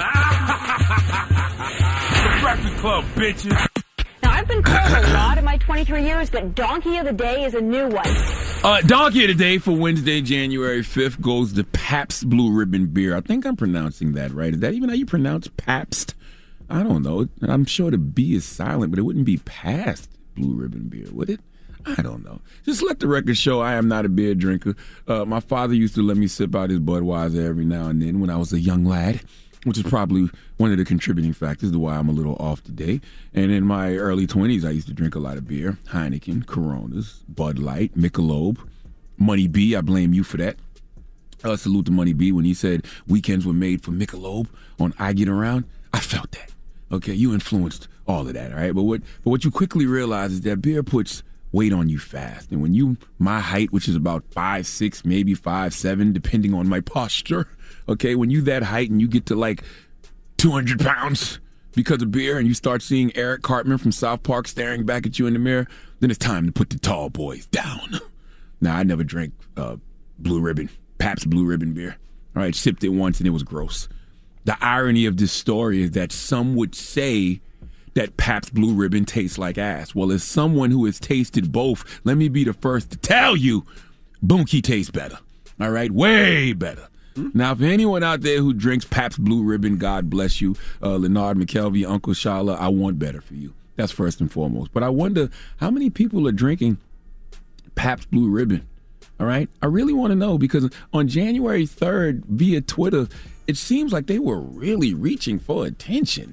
The Breakfast Club, bitches. Now, I've been called a lot in my 23 years, but Donkey of the Day is a new one. Donkey of the Day for Wednesday, January 5th goes to Pabst Blue Ribbon Beer. I think I'm pronouncing that right. Is that even how you pronounce Pabst? I don't know. I'm sure the B is silent, but it wouldn't be past Blue Ribbon Beer, would it? I don't know. Just let the record show I am not a beer drinker. My father used to let me sip out his Budweiser every now and then when I was a young lad, which is probably one of the contributing factors to why I'm a little off today. And in my early 20s, I used to drink a lot of beer. Heineken, Coronas, Bud Light, Michelob, Money B. I blame you for that. Salute to Money B when he said weekends were made for Michelob on I Get Around. I felt that. Okay, you influenced all of that, all right? But what you quickly realize is that beer puts weight on you fast. And when you, my height, which is about 5'6", maybe 5'7", depending on my posture, okay, when you that height and you get to like 200 pounds because of beer and you start seeing Eric Cartman from South Park staring back at you in the mirror, then it's time to put the tall boys down. Now, I never drank Blue Ribbon, Pabst Blue Ribbon beer. All right, sipped it once and it was gross. The irony of this story is that some would say that Pabst Blue Ribbon tastes like ass. Well, as someone who has tasted both, let me be the first to tell you, Bunkie tastes better. All right, way better. Now, for anyone out there who drinks Pabst Blue Ribbon, God bless you. Leonard McKelvey, Uncle Shala, I want better for you. That's first and foremost. But I wonder how many people are drinking Pabst Blue Ribbon. All right, I really want to know because on January 3rd via Twitter, it seems like they were really reaching for attention.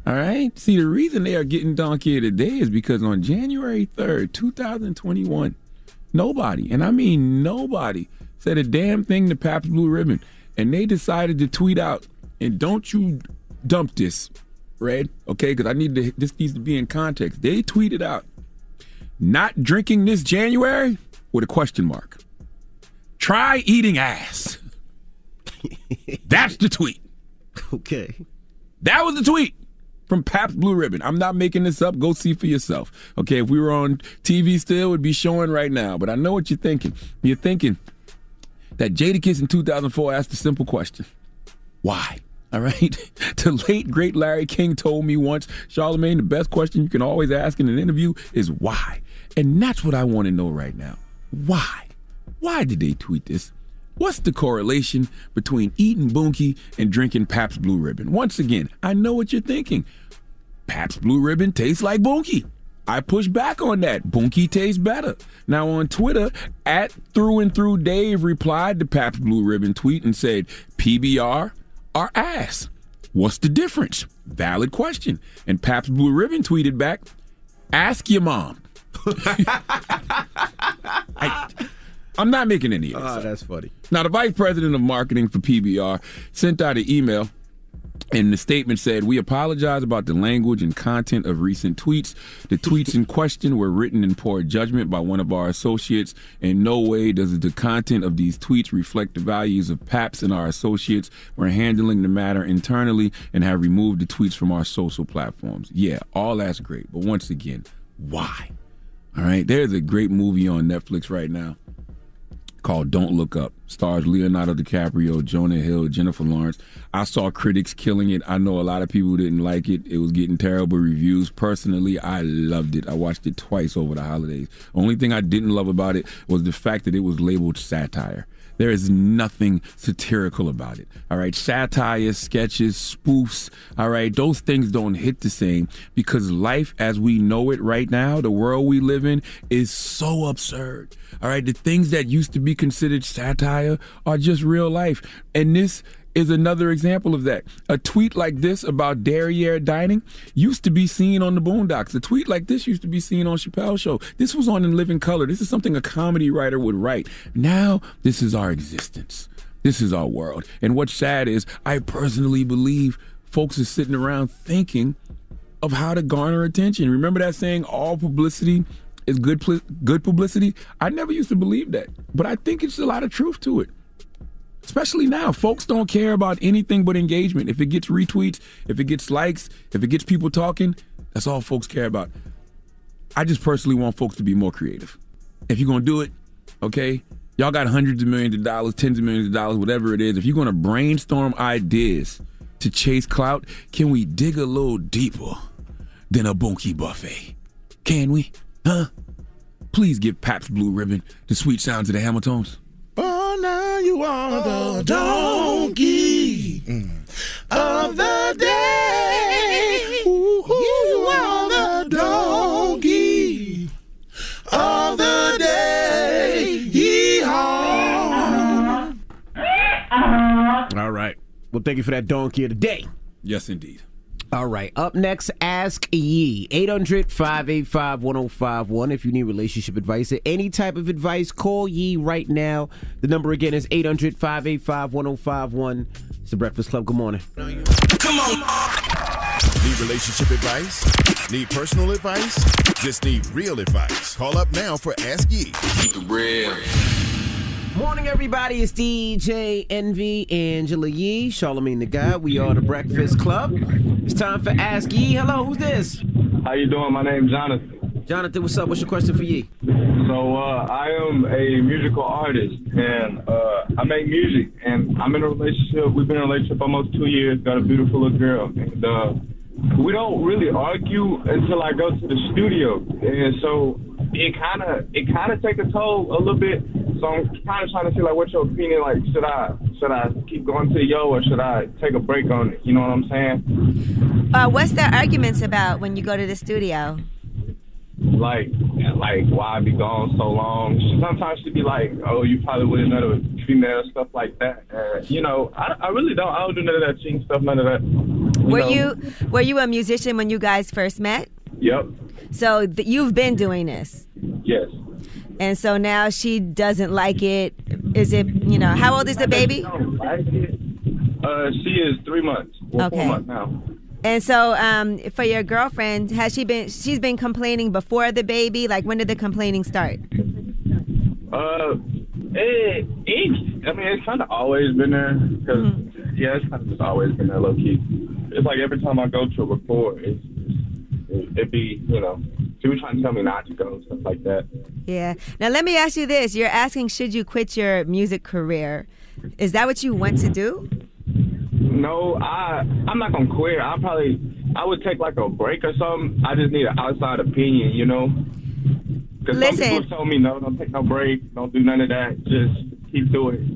All right? See, the reason they are getting Donkey of the Day is because on January 3rd, 2021, nobody, and I mean nobody, said a damn thing to Pabst Blue Ribbon. And they decided to tweet out, and don't you dump this, Red, okay? Because this needs to be in context. They tweeted out, not drinking this January with a question mark. Try eating ass. That's the tweet. Okay. That was the tweet from Pabst Blue Ribbon. I'm not making this up. Go see for yourself. Okay, if we were on TV still, it would be showing right now. But I know what you're thinking. You're thinking that Jadakiss in 2004 asked a simple question. Why? All right? The late, great Larry King told me once, Charlamagne, the best question you can always ask in an interview is why? And that's what I want to know right now. Why? Why did they tweet this? What's the correlation between eating Bunkie and drinking Pabst Blue Ribbon? Once again, I know what you're thinking. Pabst Blue Ribbon tastes like Bunkie. I push back on that. Bunkie tastes better. Now on Twitter, @ThroughAndThroughDave replied to Pabst Blue Ribbon tweet and said, PBR or ass? What's the difference? Valid question. And Pabst Blue Ribbon tweeted back, ask your mom. I'm not making any of this. Oh, that's funny. Now, the vice president of marketing for PBR sent out an email, and the statement said, we apologize about the language and content of recent tweets. The tweets in question were written in poor judgment by one of our associates. In no way does the content of these tweets reflect the values of Pabst and our associates. We're handling the matter internally and have removed the tweets from our social platforms. Yeah, all that's great. But once again, why? All right, there's a great movie on Netflix right now called Don't Look Up. Stars Leonardo DiCaprio, Jonah Hill, Jennifer Lawrence. I saw critics killing it. I know a lot of people didn't like it. It was getting terrible reviews. Personally, I loved it. I watched it twice over the holidays. Only thing I didn't love about it was the fact that it was labeled satire. There is nothing satirical about it. All right, satire, sketches, spoofs, all right, those things don't hit the same because life as we know it right now, the world we live in, is so absurd. All right, the things that used to be considered satire are just real life. And this is another example of that. A tweet like this about derriere dining used to be seen on the Boondocks. A tweet like this used to be seen on Chappelle's Show. This was on In Living Color. This is something a comedy writer would write. Now, this is our existence. This is our world. And what's sad is I personally believe folks are sitting around thinking of how to garner attention. Remember that saying, all publicity is good publicity? I never used to believe that, but I think it's a lot of truth to it. Especially now, folks don't care about anything but engagement. If it gets retweets, if it gets likes, if it gets people talking, that's all folks care about. I just personally want folks to be more creative. If you're going to do it, okay, y'all got hundreds of millions of dollars, tens of millions of dollars, whatever it is. If you're going to brainstorm ideas to chase clout, can we dig a little deeper than a Bunkie buffet? Can we? Huh? Please give Pabst Blue Ribbon the sweet sounds of the Hamiltons. Oh, now you are the donkey of the day. You are the donkey of the day. Yee-haw. All right. Well, thank you for that donkey of the day. Yes, indeed. All right. Up next, Ask Yee. 800-585-1051. If you need relationship advice or any type of advice, call Yee right now. The number again is 800-585-1051. It's the Breakfast Club. Good morning. Come on. Need relationship advice? Need personal advice? Just need real advice. Call up now for Ask Yee. Keep it real. Morning, everybody. It's DJ Envy, Angela Yee, Charlamagne the God. We are the Breakfast Club. It's time for Ask Yee. Hello, who's this? How you doing? My name's Jonathan. Jonathan, what's up? What's your question for Yee? So I am a musical artist, and I make music, and I'm in a relationship. We've been in a relationship almost 2 years. Got a beautiful little girl, and we don't really argue until I go to the studio, and so it kind of take a toll a little bit. So I'm kind of trying to see, like, what's your opinion? Like, should I keep going to Yo, or should I take a break on it? You know what I'm saying? What's the arguments about when you go to the studio? Like why I be gone so long? Sometimes she'd be like, oh, you probably with another female, stuff like that. You know, I really don't. I don't do none of that cheating stuff, none of that. Were you a musician when you guys first met? Yep. So you've been doing this. Yes. And so now she doesn't like it. Is it, how old is the baby? She is 3 months. Well, Okay. 4 months now. And so for your girlfriend, she's been complaining before the baby? Like, when did the complaining start? It's kind of always been there. Cause, it's kind of just always been there low key. It's like every time I go to a record, it'd be, she was trying to tell me not to go, stuff like that. Yeah. Now, let me ask you this. You're asking, should you quit your music career? Is that what you want to do? No, I'm not going to quit. I would take like a break or something. I just need an outside opinion, Because some people told me, no, don't take no break. Don't do none of that. Just keep doing it.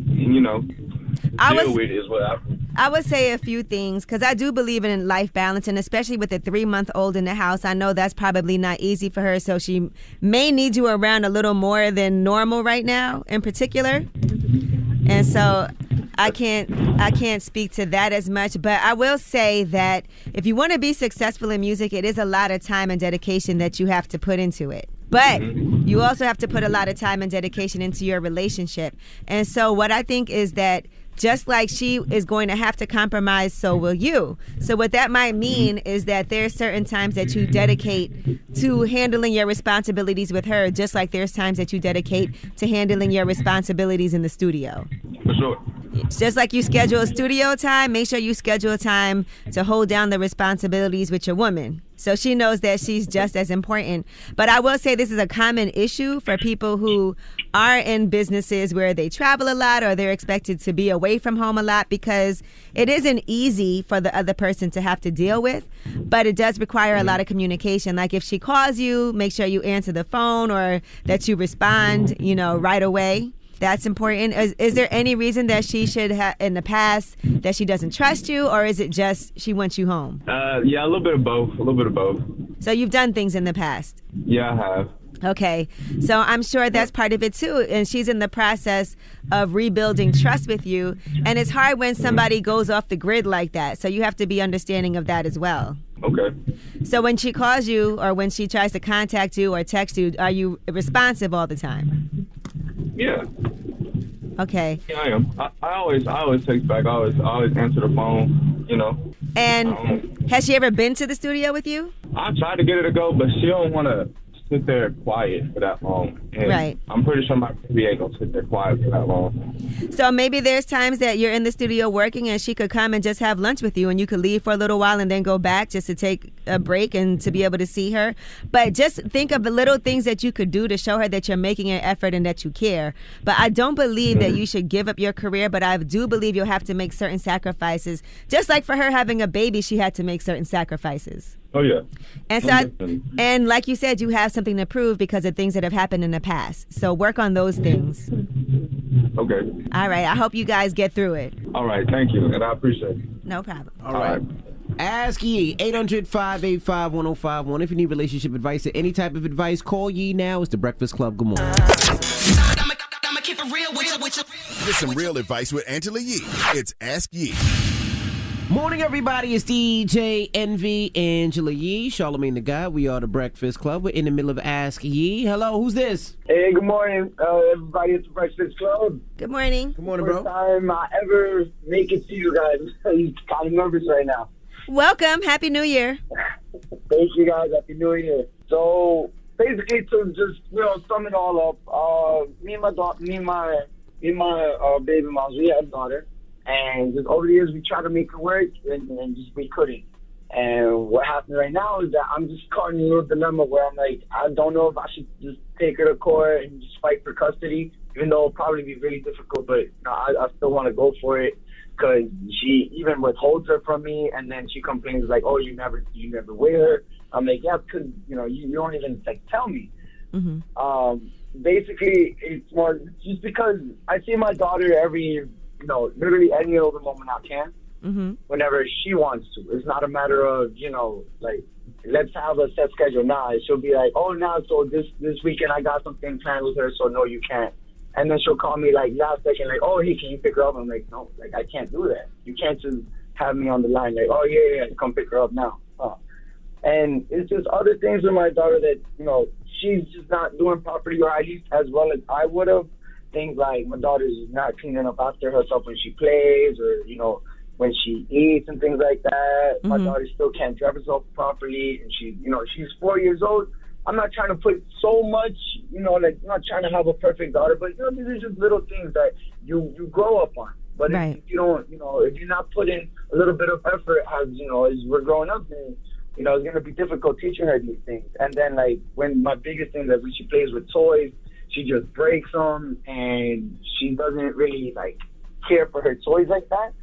And, deal with it is what I would say a few things, because I do believe in life balance, and especially with a 3-month-old in the house, I know that's probably not easy for her, so she may need you around a little more than normal right now in particular. And so I can't speak to that as much, but I will say that if you want to be successful in music, it is a lot of time and dedication that you have to put into it. But you also have to put a lot of time and dedication into your relationship. And so what I think is that just like she is going to have to compromise, so will you. So what that might mean is that there's certain times that you dedicate to handling your responsibilities with her, just like there's times that you dedicate to handling your responsibilities in the studio. For sure. Just like you schedule studio time, make sure you schedule time to hold down the responsibilities with your woman. So she knows that she's just as important. But I will say this is a common issue for people who are in businesses where they travel a lot or they're expected to be away from home a lot, because it isn't easy for the other person to have to deal with, but it does require a lot of communication. Like if she calls you, make sure you answer the phone or that you respond, right away. That's important. Is there any reason that she should have in the past that she doesn't trust you, or is it just she wants you home? A little bit of both. So you've done things in the past? Yeah, I have. Okay. So I'm sure that's part of it too. And she's in the process of rebuilding trust with you. And it's hard when somebody goes off the grid like that. So you have to be understanding of that as well. Okay. So when she calls you or when she tries to contact you or text you, are you responsive all the time? Yeah. Okay. Yeah, I am. I always text back. I always answer the phone, And has she ever been to the studio with you? I tried to get her to go, but she don't want to sit there quiet for that long. And right. I'm pretty sure my baby ain't gonna sit there quiet for that long. So maybe there's times that you're in the studio working and she could come and just have lunch with you and you could leave for a little while and then go back just to take a break and to be able to see her. But just think of the little things that you could do to show her that you're making an effort and that you care. But I don't believe that you should give up your career, but I do believe you'll have to make certain sacrifices. Just like for her having a baby, she had to make certain sacrifices. Oh, yeah. And so, and like you said, you have something to prove because of things that have happened in the past. So work on those things. Okay. All right. I hope you guys get through it. All right. Thank you. And I appreciate it. No problem. All right. Ask Yee, 800-585-1051. If you need relationship advice or any type of advice, call Yee now. It's The Breakfast Club. Good morning. Get some real advice with Angela Yee. It's Ask Yee. Morning, everybody. It's DJ Envy, Angela Yee, Charlamagne the God. We are The Breakfast Club. We're in the middle of Ask Yee. Hello, who's this? Hey, good morning, everybody at The Breakfast Club. Good morning. Good morning, bro. First time I ever make it to you guys. I'm kind of nervous right now. Welcome. Happy New Year. Thank you, guys. Happy New Year. So, basically, to just, sum it all up, me and my baby moms, we had a daughter. And just over the years, we tried to make it work, and just we couldn't. And what happened right now is that I'm just caught in a little dilemma where I'm like, I don't know if I should just take her to court and just fight for custody, even though it'll probably be really difficult. But I still want to go for it because she even withholds her from me, and then she complains like, "Oh, you never weigh her." I'm like, "Yeah, because you don't even tell me." Mm-hmm. Basically, it's more just because I see my daughter every. Literally any other moment I can, whenever she wants to. It's not a matter of, let's have a set schedule. Nah, she'll be like, oh, so this weekend I got something planned with her, so no, you can't. And then she'll call me, last second, oh, hey, can you pick her up? I'm like, no, I can't do that. You can't just have me on the line, like, oh, yeah, come pick her up now. And it's just other things with my daughter that, you know, she's just not doing properly, or at least as well as I would have. Things like my daughter's not cleaning up after herself when she plays, or, you know, when she eats and things like that. My daughter still can't drive herself properly, and she's 4 years old. I'm not trying to put so much, you know, like, I'm not trying to have a perfect daughter, but, you know, these are just little things that you grow up on. But if you don't, you know, if you're not putting a little bit of effort as, you know, as we're growing up, then, you know, it's going to be difficult teaching her these things. And then, like, when my biggest thing is when she plays with toys, she just breaks them, and she doesn't really, like, care for her toys like that.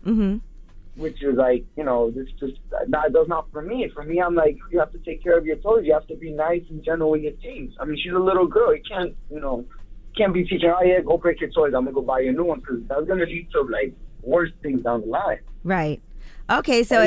Which is like, you know, this just that does not for me. For me, I'm like, you have to take care of your toys. You have to be nice and gentle with your teens. I mean, she's a little girl. You can't be teaching her, oh yeah, go break your toys, I'm gonna go buy you a new one, because that's gonna lead to like worse things down the line. Right. Okay, so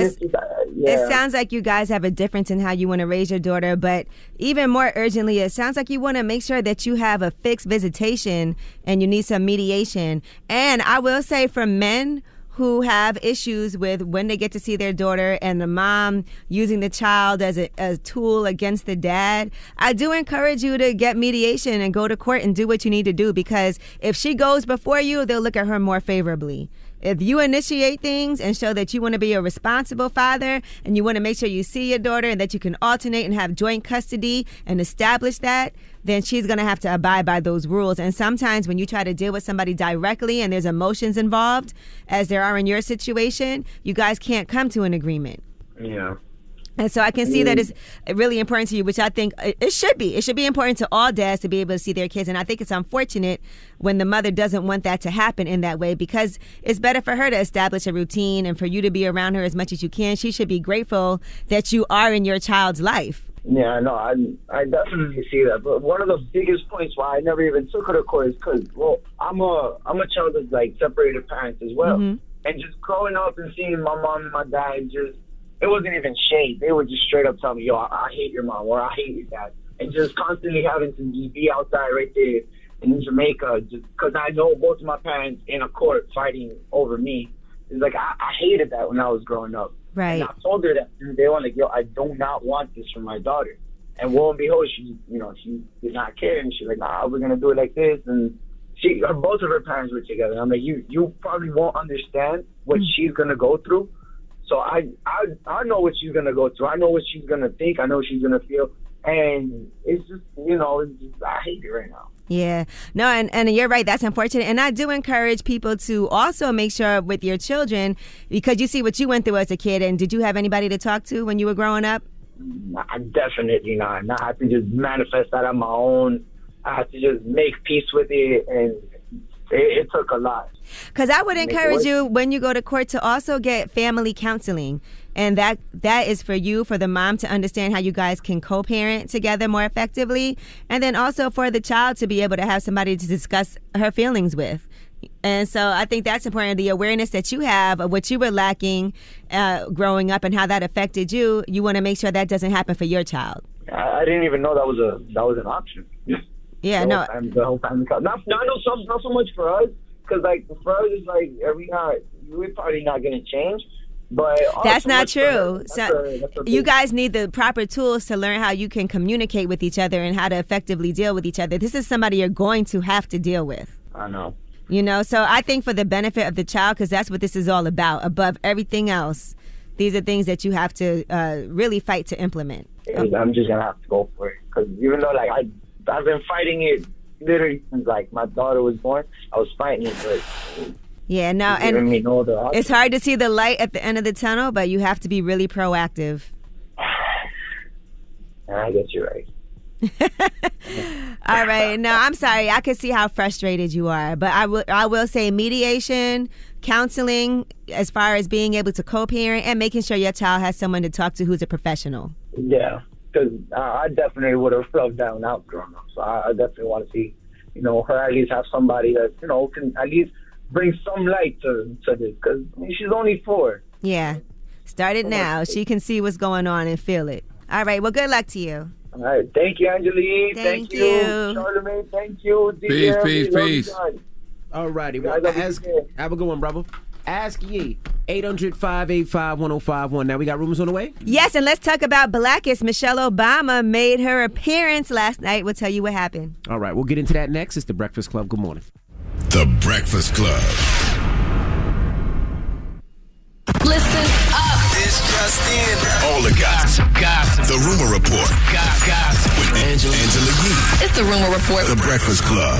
it sounds like you guys have a difference in how you want to raise your daughter, but even more urgently, it sounds like you want to make sure that you have a fixed visitation and you need some mediation. And I will say, for men who have issues with when they get to see their daughter and the mom using the child as a tool against the dad, I do encourage you to get mediation and go to court and do what you need to do, because if she goes before you, they'll look at her more favorably. If you initiate things and show that you want to be a responsible father and you want to make sure you see your daughter and that you can alternate and have joint custody and establish that, then she's going to have to abide by those rules. And sometimes when you try to deal with somebody directly and there's emotions involved, as there are in your situation, you guys can't come to an agreement. Yeah. And so I can see that it's really important to you, which I think it should be. It should be important to all dads to be able to see their kids. And I think it's unfortunate when the mother doesn't want that to happen in that way, because it's better for her to establish a routine and for you to be around her as much as you can. She should be grateful that you are in your child's life. Yeah, no, I definitely see that. But one of the biggest points why I never even took her to court is because, well, I'm a child of like separated parents as well. And just growing up and seeing my mom and my dad just, it wasn't even shade. They would just straight up tell me, yo, I hate your mom, or I hate your dad. And just constantly having to just be outside right there in Jamaica, just because I know both of my parents in a court fighting over me. It's like, I hated that when I was growing up. Right. And I told her that they were like, yo, I do not want this for my daughter. And lo and behold, she did not care. And she's like, nah, we're going to do it like this. And both of her parents were together. I'm like, you probably won't understand what she's going to go through. So I know what she's going to go through. I know what she's going to think. I know what she's going to feel. And it's just, I hate it right now. Yeah. No, and you're right. That's unfortunate. And I do encourage people to also make sure with your children, because you see what you went through as a kid. And did you have anybody to talk to when you were growing up? Definitely not. I had to just manifest that on my own. I had to just make peace with it. And it took a lot. Because I would encourage you when you go to court to also get family counseling. And that is for you, for the mom to understand how you guys can co-parent together more effectively. And then also for the child to be able to have somebody to discuss her feelings with. And so I think that's important. The awareness that you have of what you were lacking growing up and how that affected you, you want to make sure that doesn't happen for your child. I didn't even know that was an option. Yeah, the whole family. Not so much for us, because like for us it's like we're probably not going to change. But that's not true. You guys need the proper tools to learn how you can communicate with each other and how to effectively deal with each other. This is somebody you're going to have to deal with. I know. So I think for the benefit of the child, because that's what this is all about, above everything else, these are things that you have to really fight to implement. I'm just going to have to go for it. Because even though like I've been fighting it literally since like my daughter was born, I was fighting it, but... Yeah, no, and it's hard to see the light at the end of the tunnel, but you have to be really proactive. I guess you're right. All right. No, I'm sorry. I can see how frustrated you are, but I will say mediation, counseling, as far as being able to co-parent and making sure your child has someone to talk to who's a professional. Yeah, because I definitely would have felt down out growing up. So I definitely want to see, her at least have somebody that, can at least bring some light to this, because she's only 4. Yeah. Start it now. She can see what's going on and feel it. All right. Well, good luck to you. All right. Thank you, Angelique. Thank you. Charlamagne. Thank you. Peace. All righty. Well, have a good one, brother. Ask Ye. 800-585-1051. Now we got rumors on the way? Yes, and let's talk about Blackish. Michelle Obama made her appearance last night. We'll tell you what happened. All right, we'll get into that next. It's The Breakfast Club. Good morning. The Breakfast Club. Listen up. It's just in. All the gossip. The Rumor Report. Gossip. With Angela Yee. It's the Rumor Report. The Breakfast Club.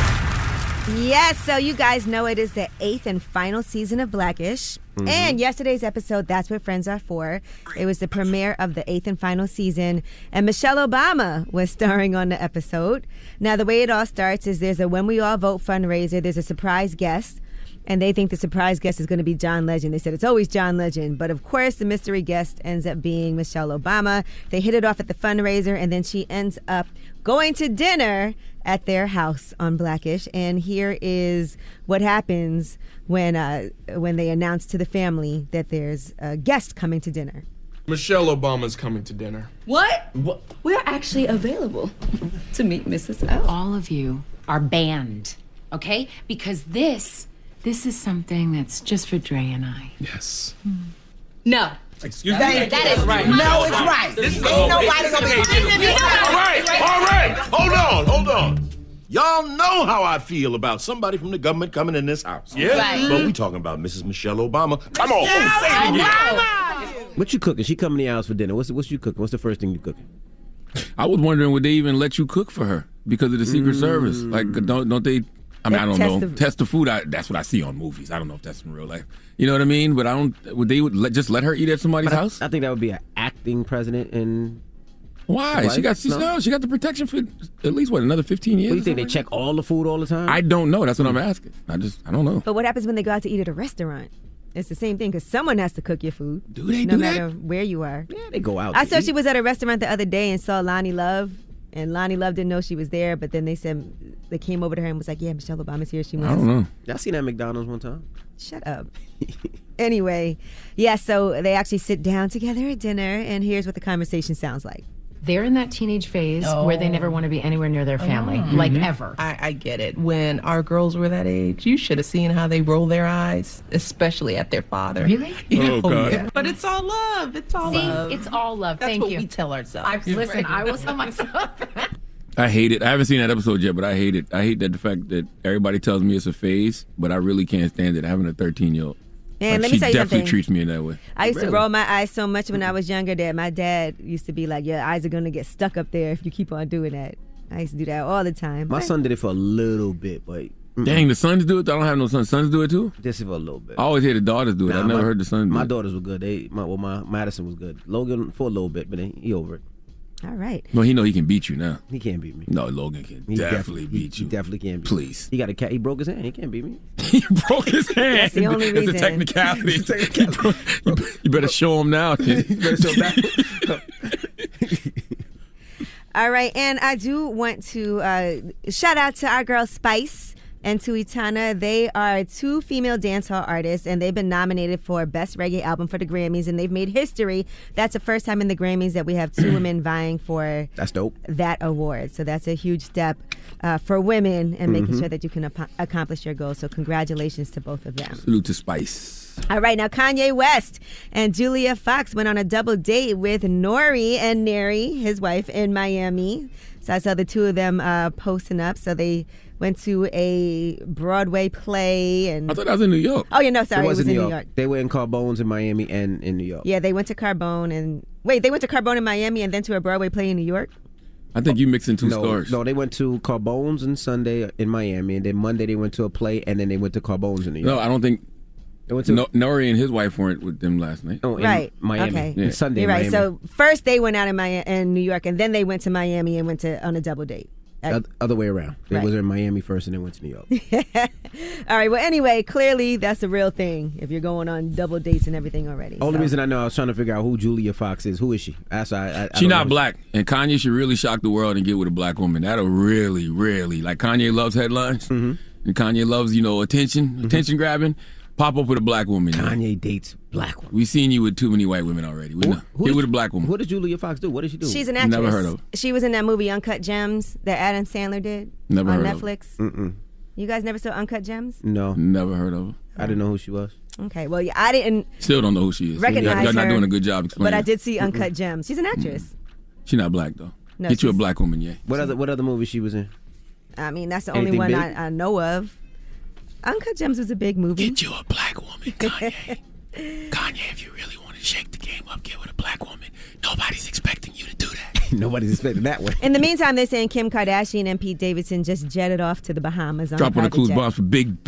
Yes, so you guys know it is the 8th and final season of Blackish. Mhm. And yesterday's episode, That's What Friends Are For. It was the premiere of the 8th and final season. And Michelle Obama was starring on the episode. Now, the way it all starts is there's a When We All Vote fundraiser. There's a surprise guest. And they think the surprise guest is going to be John Legend. They said it's always John Legend. But of course, the mystery guest ends up being Michelle Obama. They hit it off at the fundraiser, and then she ends up going to dinner at their house on Blackish. And here is what happens when they announce to the family that there's a guest coming to dinner. Michelle Obama's coming to dinner. What? We're actually available to meet Mrs. L. All of you are banned, okay? Because this is something that's just for Dre and I. Yes. No. Excuse me? That is right. No, it's right. This is Ain't nobody gonna be All right. Hold on. Y'all know how I feel about somebody from the government coming in this house. Yeah. Right. But we talking about Mrs. Michelle Obama. Come on. Say it again. What you cooking? She coming to your house for dinner. What's you cooking? What's the first thing you cooking? I was wondering, would they even let you cook for her because of the Secret Service? Like, don't they? I mean, I don't know. Test the food. That's what I see on movies. I don't know if that's in real life. You know what I mean? But would they just let her eat at somebody's house? I think that would be an acting president. And why? Like, She got the protection for at least another 15 years. What do you think? They check all the food all the time? I don't know. That's what I'm asking. I don't know. But what happens when they go out to eat at a restaurant? It's the same thing because someone has to cook your food. Do they no do matter that? where you are. Yeah, they go out. I saw she was at a restaurant the other day and saw Lonnie Love. And Lonnie Love didn't know she was there, but then they came over to her and was like, yeah, Michelle Obama's here. She wants I don't know. Y'all seen that at McDonald's one time? Shut up. Anyway, yeah, so they actually sit down together at dinner, and here's what the conversation sounds like. They're in that teenage phase where they never want to be anywhere near their family, like ever. I get it. When our girls were that age, you should have seen how they roll their eyes, especially at their father. Really? Oh, God. yeah. But it's all love. It's all love. It's all love. That's Thank what you. we tell ourselves. Listen, I will tell myself. I hate it. I haven't seen that episode yet, but I hate it. I hate that the fact that everybody tells me it's a phase, but I really can't stand it having a 13-year-old. And let she me tell you definitely something. treats me in that way. I used to roll my eyes so much when I was younger that my dad used to be like, your eyes are going to get stuck up there if you keep on doing that. I used to do that all the time. My son did it for a little bit, but... Dang, the sons do it? I don't have no sons. Sons do it too? Just for a little bit. I always hear the daughters do it. I never heard the sons do My it. daughters were good. My Madison was good. Logan for a little bit, but he over it. All right. No, he know he can beat you now. He can't beat me. No, Logan can definitely beat you. He definitely can't beat Please. me. He got a cat. He broke his hand. He can't beat me. He broke his hand. That's the only reason. It's a technicality. You better show him now. All right, and I do want to shout out to our girl Spice and Tuitana. They are two female dancehall artists, and they've been nominated for Best Reggae Album for the Grammys, and they've made history. That's the first time in the Grammys that we have two women vying for That's dope. that award. So that's a huge step for women and making sure that you can accomplish your goals. So congratulations to both of them. Salute to Spice. All right, now Kanye West and Julia Fox went on a double date with Nori and Neri, his wife, in Miami. So I saw the two of them posting up. So they went to a Broadway play. And I thought that was in New York. Oh, yeah, no, sorry, it was in New York. They were in Carbone's in Miami and in New York. Yeah, they went to Carbone and... Wait, they went to Carbone in Miami and then to a Broadway play in New York? I think you mixing two stores. No, they went to Carbone's on Sunday in Miami, and then Monday they went to a play, and then they went to Carbone's in New York. No, I don't think... They went to Nori and his wife weren't with them last night. Oh, in Right. Miami. Okay. Yeah. Sunday You're in right. Miami. So first they went out in New York, and then they went to Miami and went on a double date. Other way around. They Right. was in Miami first and then went to New York. All right. Well, anyway, clearly that's a real thing if you're going on double dates and everything already. Only So- reason I know, I was trying to figure out who Julia Fox is. Who is she? I She not black, and Kanye should really shock the world and get with a black woman. That'll really, really, like Kanye loves headlines, and Kanye loves attention grabbing. Pop up with a black woman. Kanye dates black women. We seen you with too many white women already. We know. Get with a black woman. What does Julia Fox do? What does she do? She's an actress. Never heard of her. She was in that movie Uncut Gems that Adam Sandler did Never on heard of Netflix. Mm-mm. You guys never saw Uncut Gems? No. Never heard of her. I didn't know who she was. Okay, well, yeah, I didn't Still don't know who she is. recognize Y'all not her, doing a good job explaining. but I did see Uncut Gems. She's an actress. She's not black, though. No, Get you a she's- black woman, yeah. What other movie she was in? I mean, that's the Anything only one big? I know of. Uncut Gems was a big movie. Get you a black woman, Kanye. Kanye, if you really want to shake the game up, get with a black woman. Nobody's expecting you to do that. Nobody's expecting that way. In the meantime, they're saying Kim Kardashian and Pete Davidson just jetted off to the Bahamas on Drop a on the private clues jet. bombs for big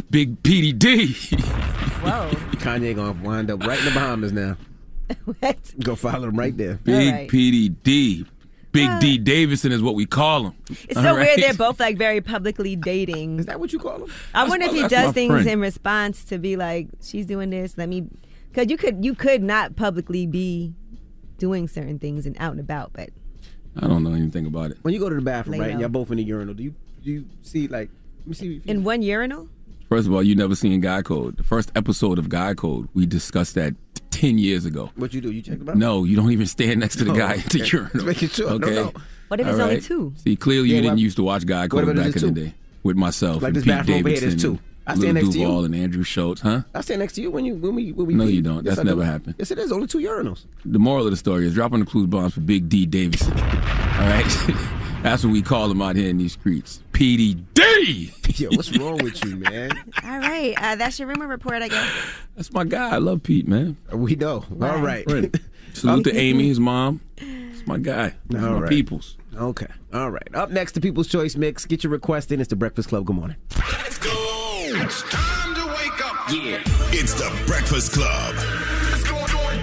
PDD. Whoa. Kanye gonna wind up right in the Bahamas now. What? Go follow him right there. Big right. PDD. Big D Davidson is what we call him. It's All so right? weird they're both like very publicly dating. Is that what you call him? I wonder if he that's my does things friend. in response to be like, she's doing this, because you could not publicly be doing certain things and out and about, but I don't know anything about it. When you go to the bathroom, Lay right, and low. y'all both in the urinal, do you see like? Let me see. If you, in one urinal? First of all, you never seen Guy Code. The first episode of Guy Code, we discussed that 10 years ago. What you do? You check them out? No, you don't even stand next to the Oh, guy at the okay. urinal. Just making sure. Okay. No. What if All it's only right. two? See, clearly Yeah, you didn't what- used to watch Guy what Code about back there's in the two? day with myself Like and this Pete bathroom over here, Davidson, there's two. I and stand Lil next to you. Duval and Andrew Schultz, huh? I stand next to you when we No, pee. you don't. Yes, That's I never do. happened. Yes, it is. Only two urinals. The moral of the story is dropping the clues bombs for Big D Davidson. All right? That's what we call him out here in these streets. PDD! Yo, what's wrong with you, man? All right, that's your rumor report, I guess. That's my guy. I love Pete, man. We know. All right. Salute to Amy, his mom. It's my guy. It's All my right. peoples. Okay. All right. Up next, the People's Choice Mix. Get your request in. It's the Breakfast Club. Good morning. Let's go. It's time to wake up. Yeah. It's the Breakfast Club. It's going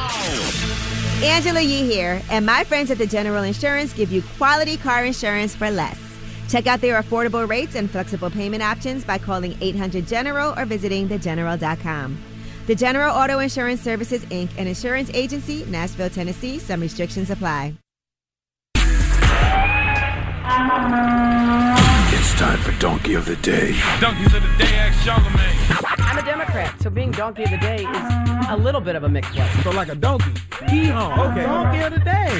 down. Angela Yee here, and my friends at the General Insurance give you quality car insurance for less. Check out their affordable rates and flexible payment options by calling 800-GENERAL or visiting thegeneral.com. The General Auto Insurance Services, Inc., an insurance agency, Nashville, Tennessee. Some restrictions apply. It's time for Donkey of the Day. Donkeys of the day, ask Charlemagne. I'm a Democrat, so being donkey of the day is a little bit of a mixed blessing. So like a donkey. Hee-haw. Okay. Donkey of the day.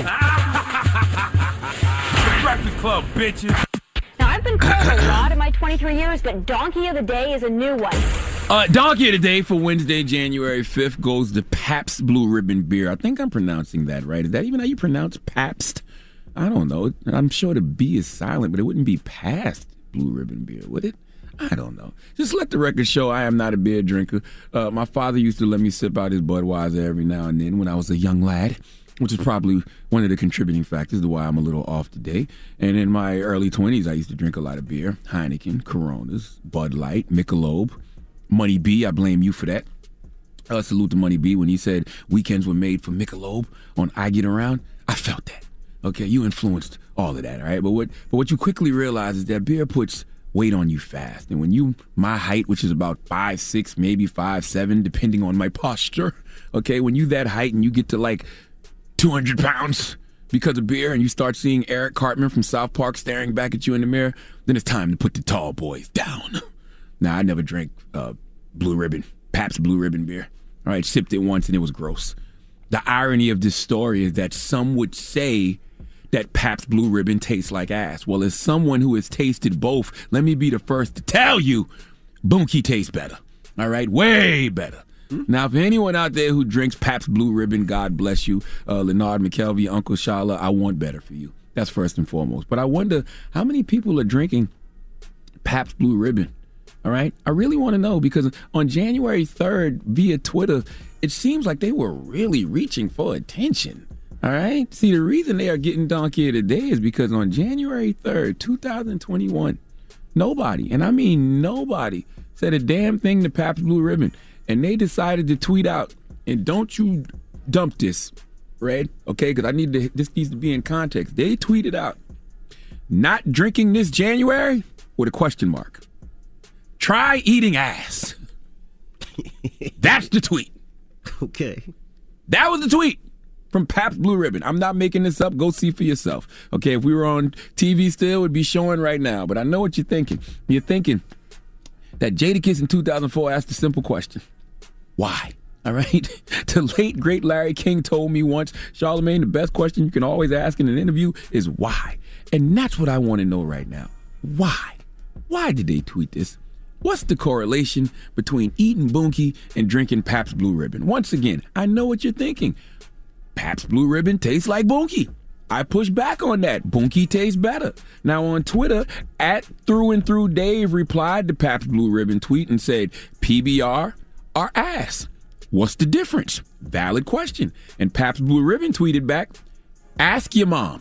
The Breakfast Club, bitches. Now, I've been called a lot in my 23 years, but Donkey of the Day is a new one. Donkey of the day for Wednesday, January 5th goes to Pabst Blue Ribbon Beer. I think I'm pronouncing that right. Is that even how you pronounce Pabst? I don't know. I'm sure the B is silent, but it wouldn't be past Blue Ribbon Beer, would it? I don't know. Just let the record show I am not a beer drinker. My father used to let me sip out his Budweiser every now and then when I was a young lad, which is probably one of the contributing factors to why I'm a little off today. And in my early 20s, I used to drink a lot of beer. Heineken, Coronas, Bud Light, Michelob. Money B, I blame you for that. Salute to Money B when he said weekends were made for Michelob on I Get Around. I felt that. Okay, you influenced all of that, all right? But what you quickly realize is that beer puts weight on you fast. And when you, my height, which is about 5'6", maybe 5'7", depending on my posture, okay, when you that height and you get to like 200 pounds because of beer and you start seeing Eric Cartman from South Park staring back at you in the mirror, then it's time to put the tall boys down. Now, I never drank Pabst Blue Ribbon beer. All right, sipped it once and it was gross. The irony of this story is that some would say that Pabst Blue Ribbon tastes like ass. Well, as someone who has tasted both, let me be the first to tell you, Bunkie tastes better. All right, way better. Now, for anyone out there who drinks Pabst Blue Ribbon, God bless you, Leonard McKelvey, Uncle Shala, I want better for you. That's first and foremost. But I wonder how many people are drinking Pabst Blue Ribbon. All right, I really want to know because on January 3rd, via Twitter, it seems like they were really reaching for attention. All right, see, the reason they are getting Donkey of the Day is because on January 3rd, 2021, nobody, and I mean nobody, said a damn thing to Pabst Blue Ribbon. And they decided to tweet out, and don't you dump this, Red, okay, because this needs to be in context. They tweeted out, not drinking this January with a question mark. Try eating ass. That's the tweet. Okay. That was the tweet from Pabst Blue Ribbon. I'm not making this up. Go see for yourself. Okay, if we were on TV still, it would be showing right now. But I know what you're thinking. You're thinking that Jadakiss in 2004 asked a simple question. Why? All right? The late, great Larry King told me once, Charlemagne, the best question you can always ask in an interview is why? And that's what I want to know right now. Why? Why did they tweet this? What's the correlation between eating Bunkie and drinking Pabst Blue Ribbon? Once again, I know what you're thinking. Pabst Blue Ribbon tastes like Bunkie. I push back on that. Bunkie tastes better. Now on Twitter, @ThroughAndThroughDave replied to Pabst Blue Ribbon tweet and said, PBR or ass? What's the difference? Valid question. And Pabst Blue Ribbon tweeted back, ask your mom.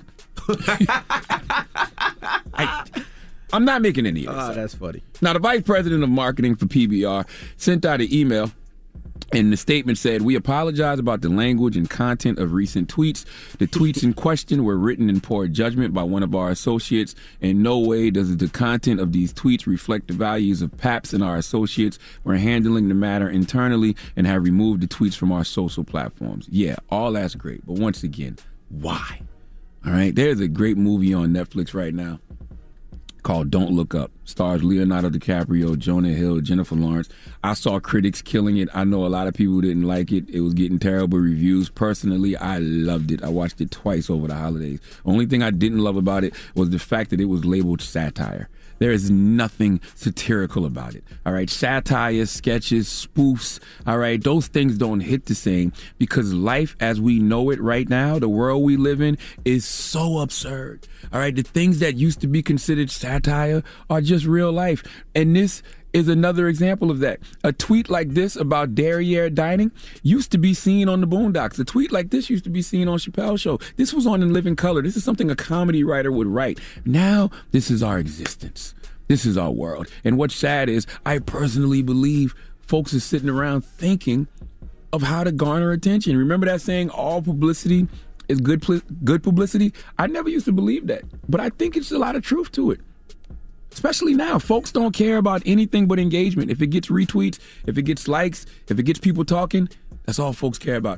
I'm not making any of this. Oh, that's funny. Now, the vice president of marketing for PBR sent out an email, and the statement said, we apologize about the language and content of recent tweets. The tweets in question were written in poor judgment by one of our associates. In no way does the content of these tweets reflect the values of Pabst and our associates. We're handling the matter internally and have removed the tweets from our social platforms. Yeah, all that's great. But once again, why? All right, there's a great movie on Netflix right now called Don't Look Up. Stars Leonardo DiCaprio, Jonah Hill, Jennifer Lawrence. I saw critics killing it. I know a lot of people didn't like it. It was getting terrible reviews. Personally, I loved it. I watched it twice over the holidays. Only thing I didn't love about it was the fact that it was labeled satire. There is nothing satirical about it. All right, satire, sketches, spoofs, all right, those things don't hit the same because life as we know it right now, the world we live in, is so absurd. All right, the things that used to be considered satire are just real life. And this is another example of that. A tweet like this about derriere dining used to be seen on the Boondocks. A tweet like this used to be seen on Chappelle's Show. This was on In Living Color. This is something a comedy writer would write. Now, this is our existence. This is our world. And what's sad is I personally believe folks are sitting around thinking of how to garner attention. Remember that saying, all publicity is good publicity? I never used to believe that, but I think it's a lot of truth to it. Especially now, folks don't care about anything but engagement. If it gets retweets, if it gets likes, if it gets people talking, that's all folks care about.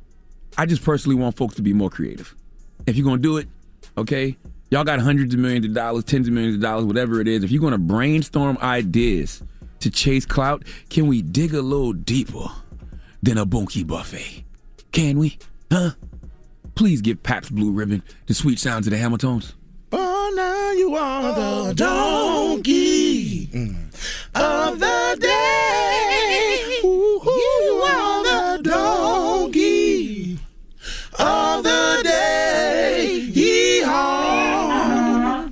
I just personally want folks to be more creative. If you're going to do it, okay, y'all got hundreds of millions of dollars, tens of millions of dollars, whatever it is. If you're going to brainstorm ideas to chase clout, can we dig a little deeper than a Bunkie buffet? Can we? Huh? Please give Pabst Blue Ribbon the sweet sounds of the Hamiltons. Oh, now you are the donkey of the day. You are the donkey of the day. Yee-haw.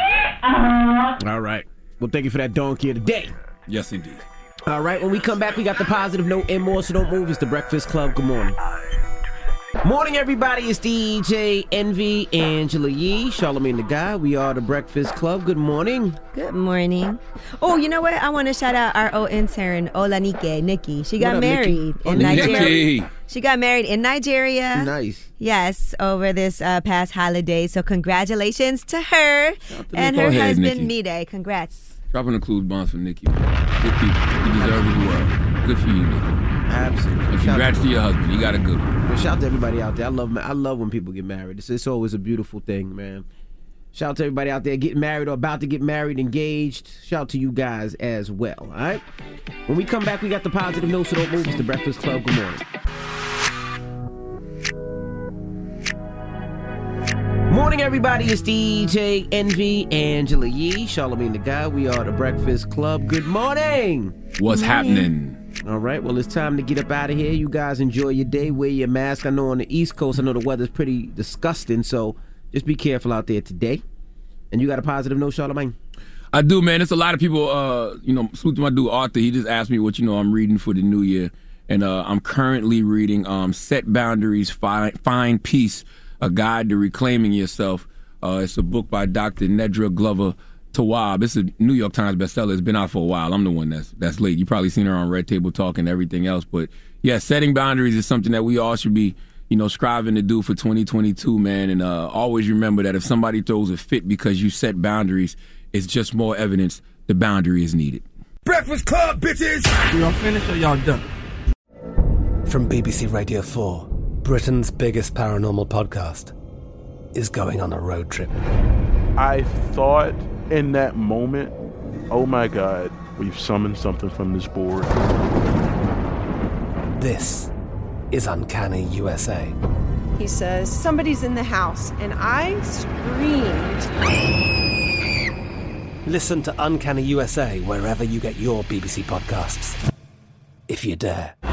All right. Well, thank you for that donkey of the day. Yes, indeed. All right. When we come back, we got the positive note and more, so don't move. It's the Breakfast Club. Good morning. Morning, everybody. It's DJ Envy, Angela Yee, Charlamagne the Guy. We are the Breakfast Club. Good morning. Good morning. Oh, you know what? I want to shout out our old intern, Olanike, Nikki. She got What up, married Nikki? in Nigeria. Nikki. She got married in Nigeria. Nice. Yes, over this past holiday. So congratulations to her and Go her ahead, husband, Nikki. Mide. Congrats. Dropping the clues bombs for Nikki, man. Good people. You deserve it well. Good for you, Nikki. Absolutely. And congrats to your husband. You got a good one. Well, shout out to everybody out there. I love when people get married. It's always a beautiful thing, man. Shout out to everybody out there getting married or about to get married, engaged. Shout out to you guys as well, all right? When we come back, we got the positive notes, so don't move. It's the Breakfast Club. Good morning. Morning, everybody. It's DJ Envy, Angela Yee, Charlamagne the Guy. We are the Breakfast Club. Good morning. What's happening? All right, well, it's time to get up out of here. You guys enjoy your day. Wear your mask. I know on the East Coast, I know the weather's pretty disgusting, so just be careful out there today. And you got a positive note, Charlamagne? I do, man. It's a lot of people, salute to my dude Arthur. He just asked me what, I'm reading for the new year. And I'm currently reading Set Boundaries, Find Peace, A Guide to Reclaiming Yourself. It's a book by Dr. Nedra Glover Tawwab. It's a New York Times bestseller. It's been out for a while. I'm the one that's late. You probably seen her on Red Table Talk and everything else. But yeah, setting boundaries is something that we all should be, striving to do for 2022, man. And always remember that if somebody throws a fit because you set boundaries, it's just more evidence the boundary is needed. Breakfast Club, bitches! Y'all finished or y'all done? From BBC Radio 4, Britain's biggest paranormal podcast is going on a road trip. I thought in that moment, oh my God, we've summoned something from this board. This is Uncanny USA. He says, somebody's in the house, and I screamed. Listen to Uncanny USA wherever you get your BBC podcasts, if you dare.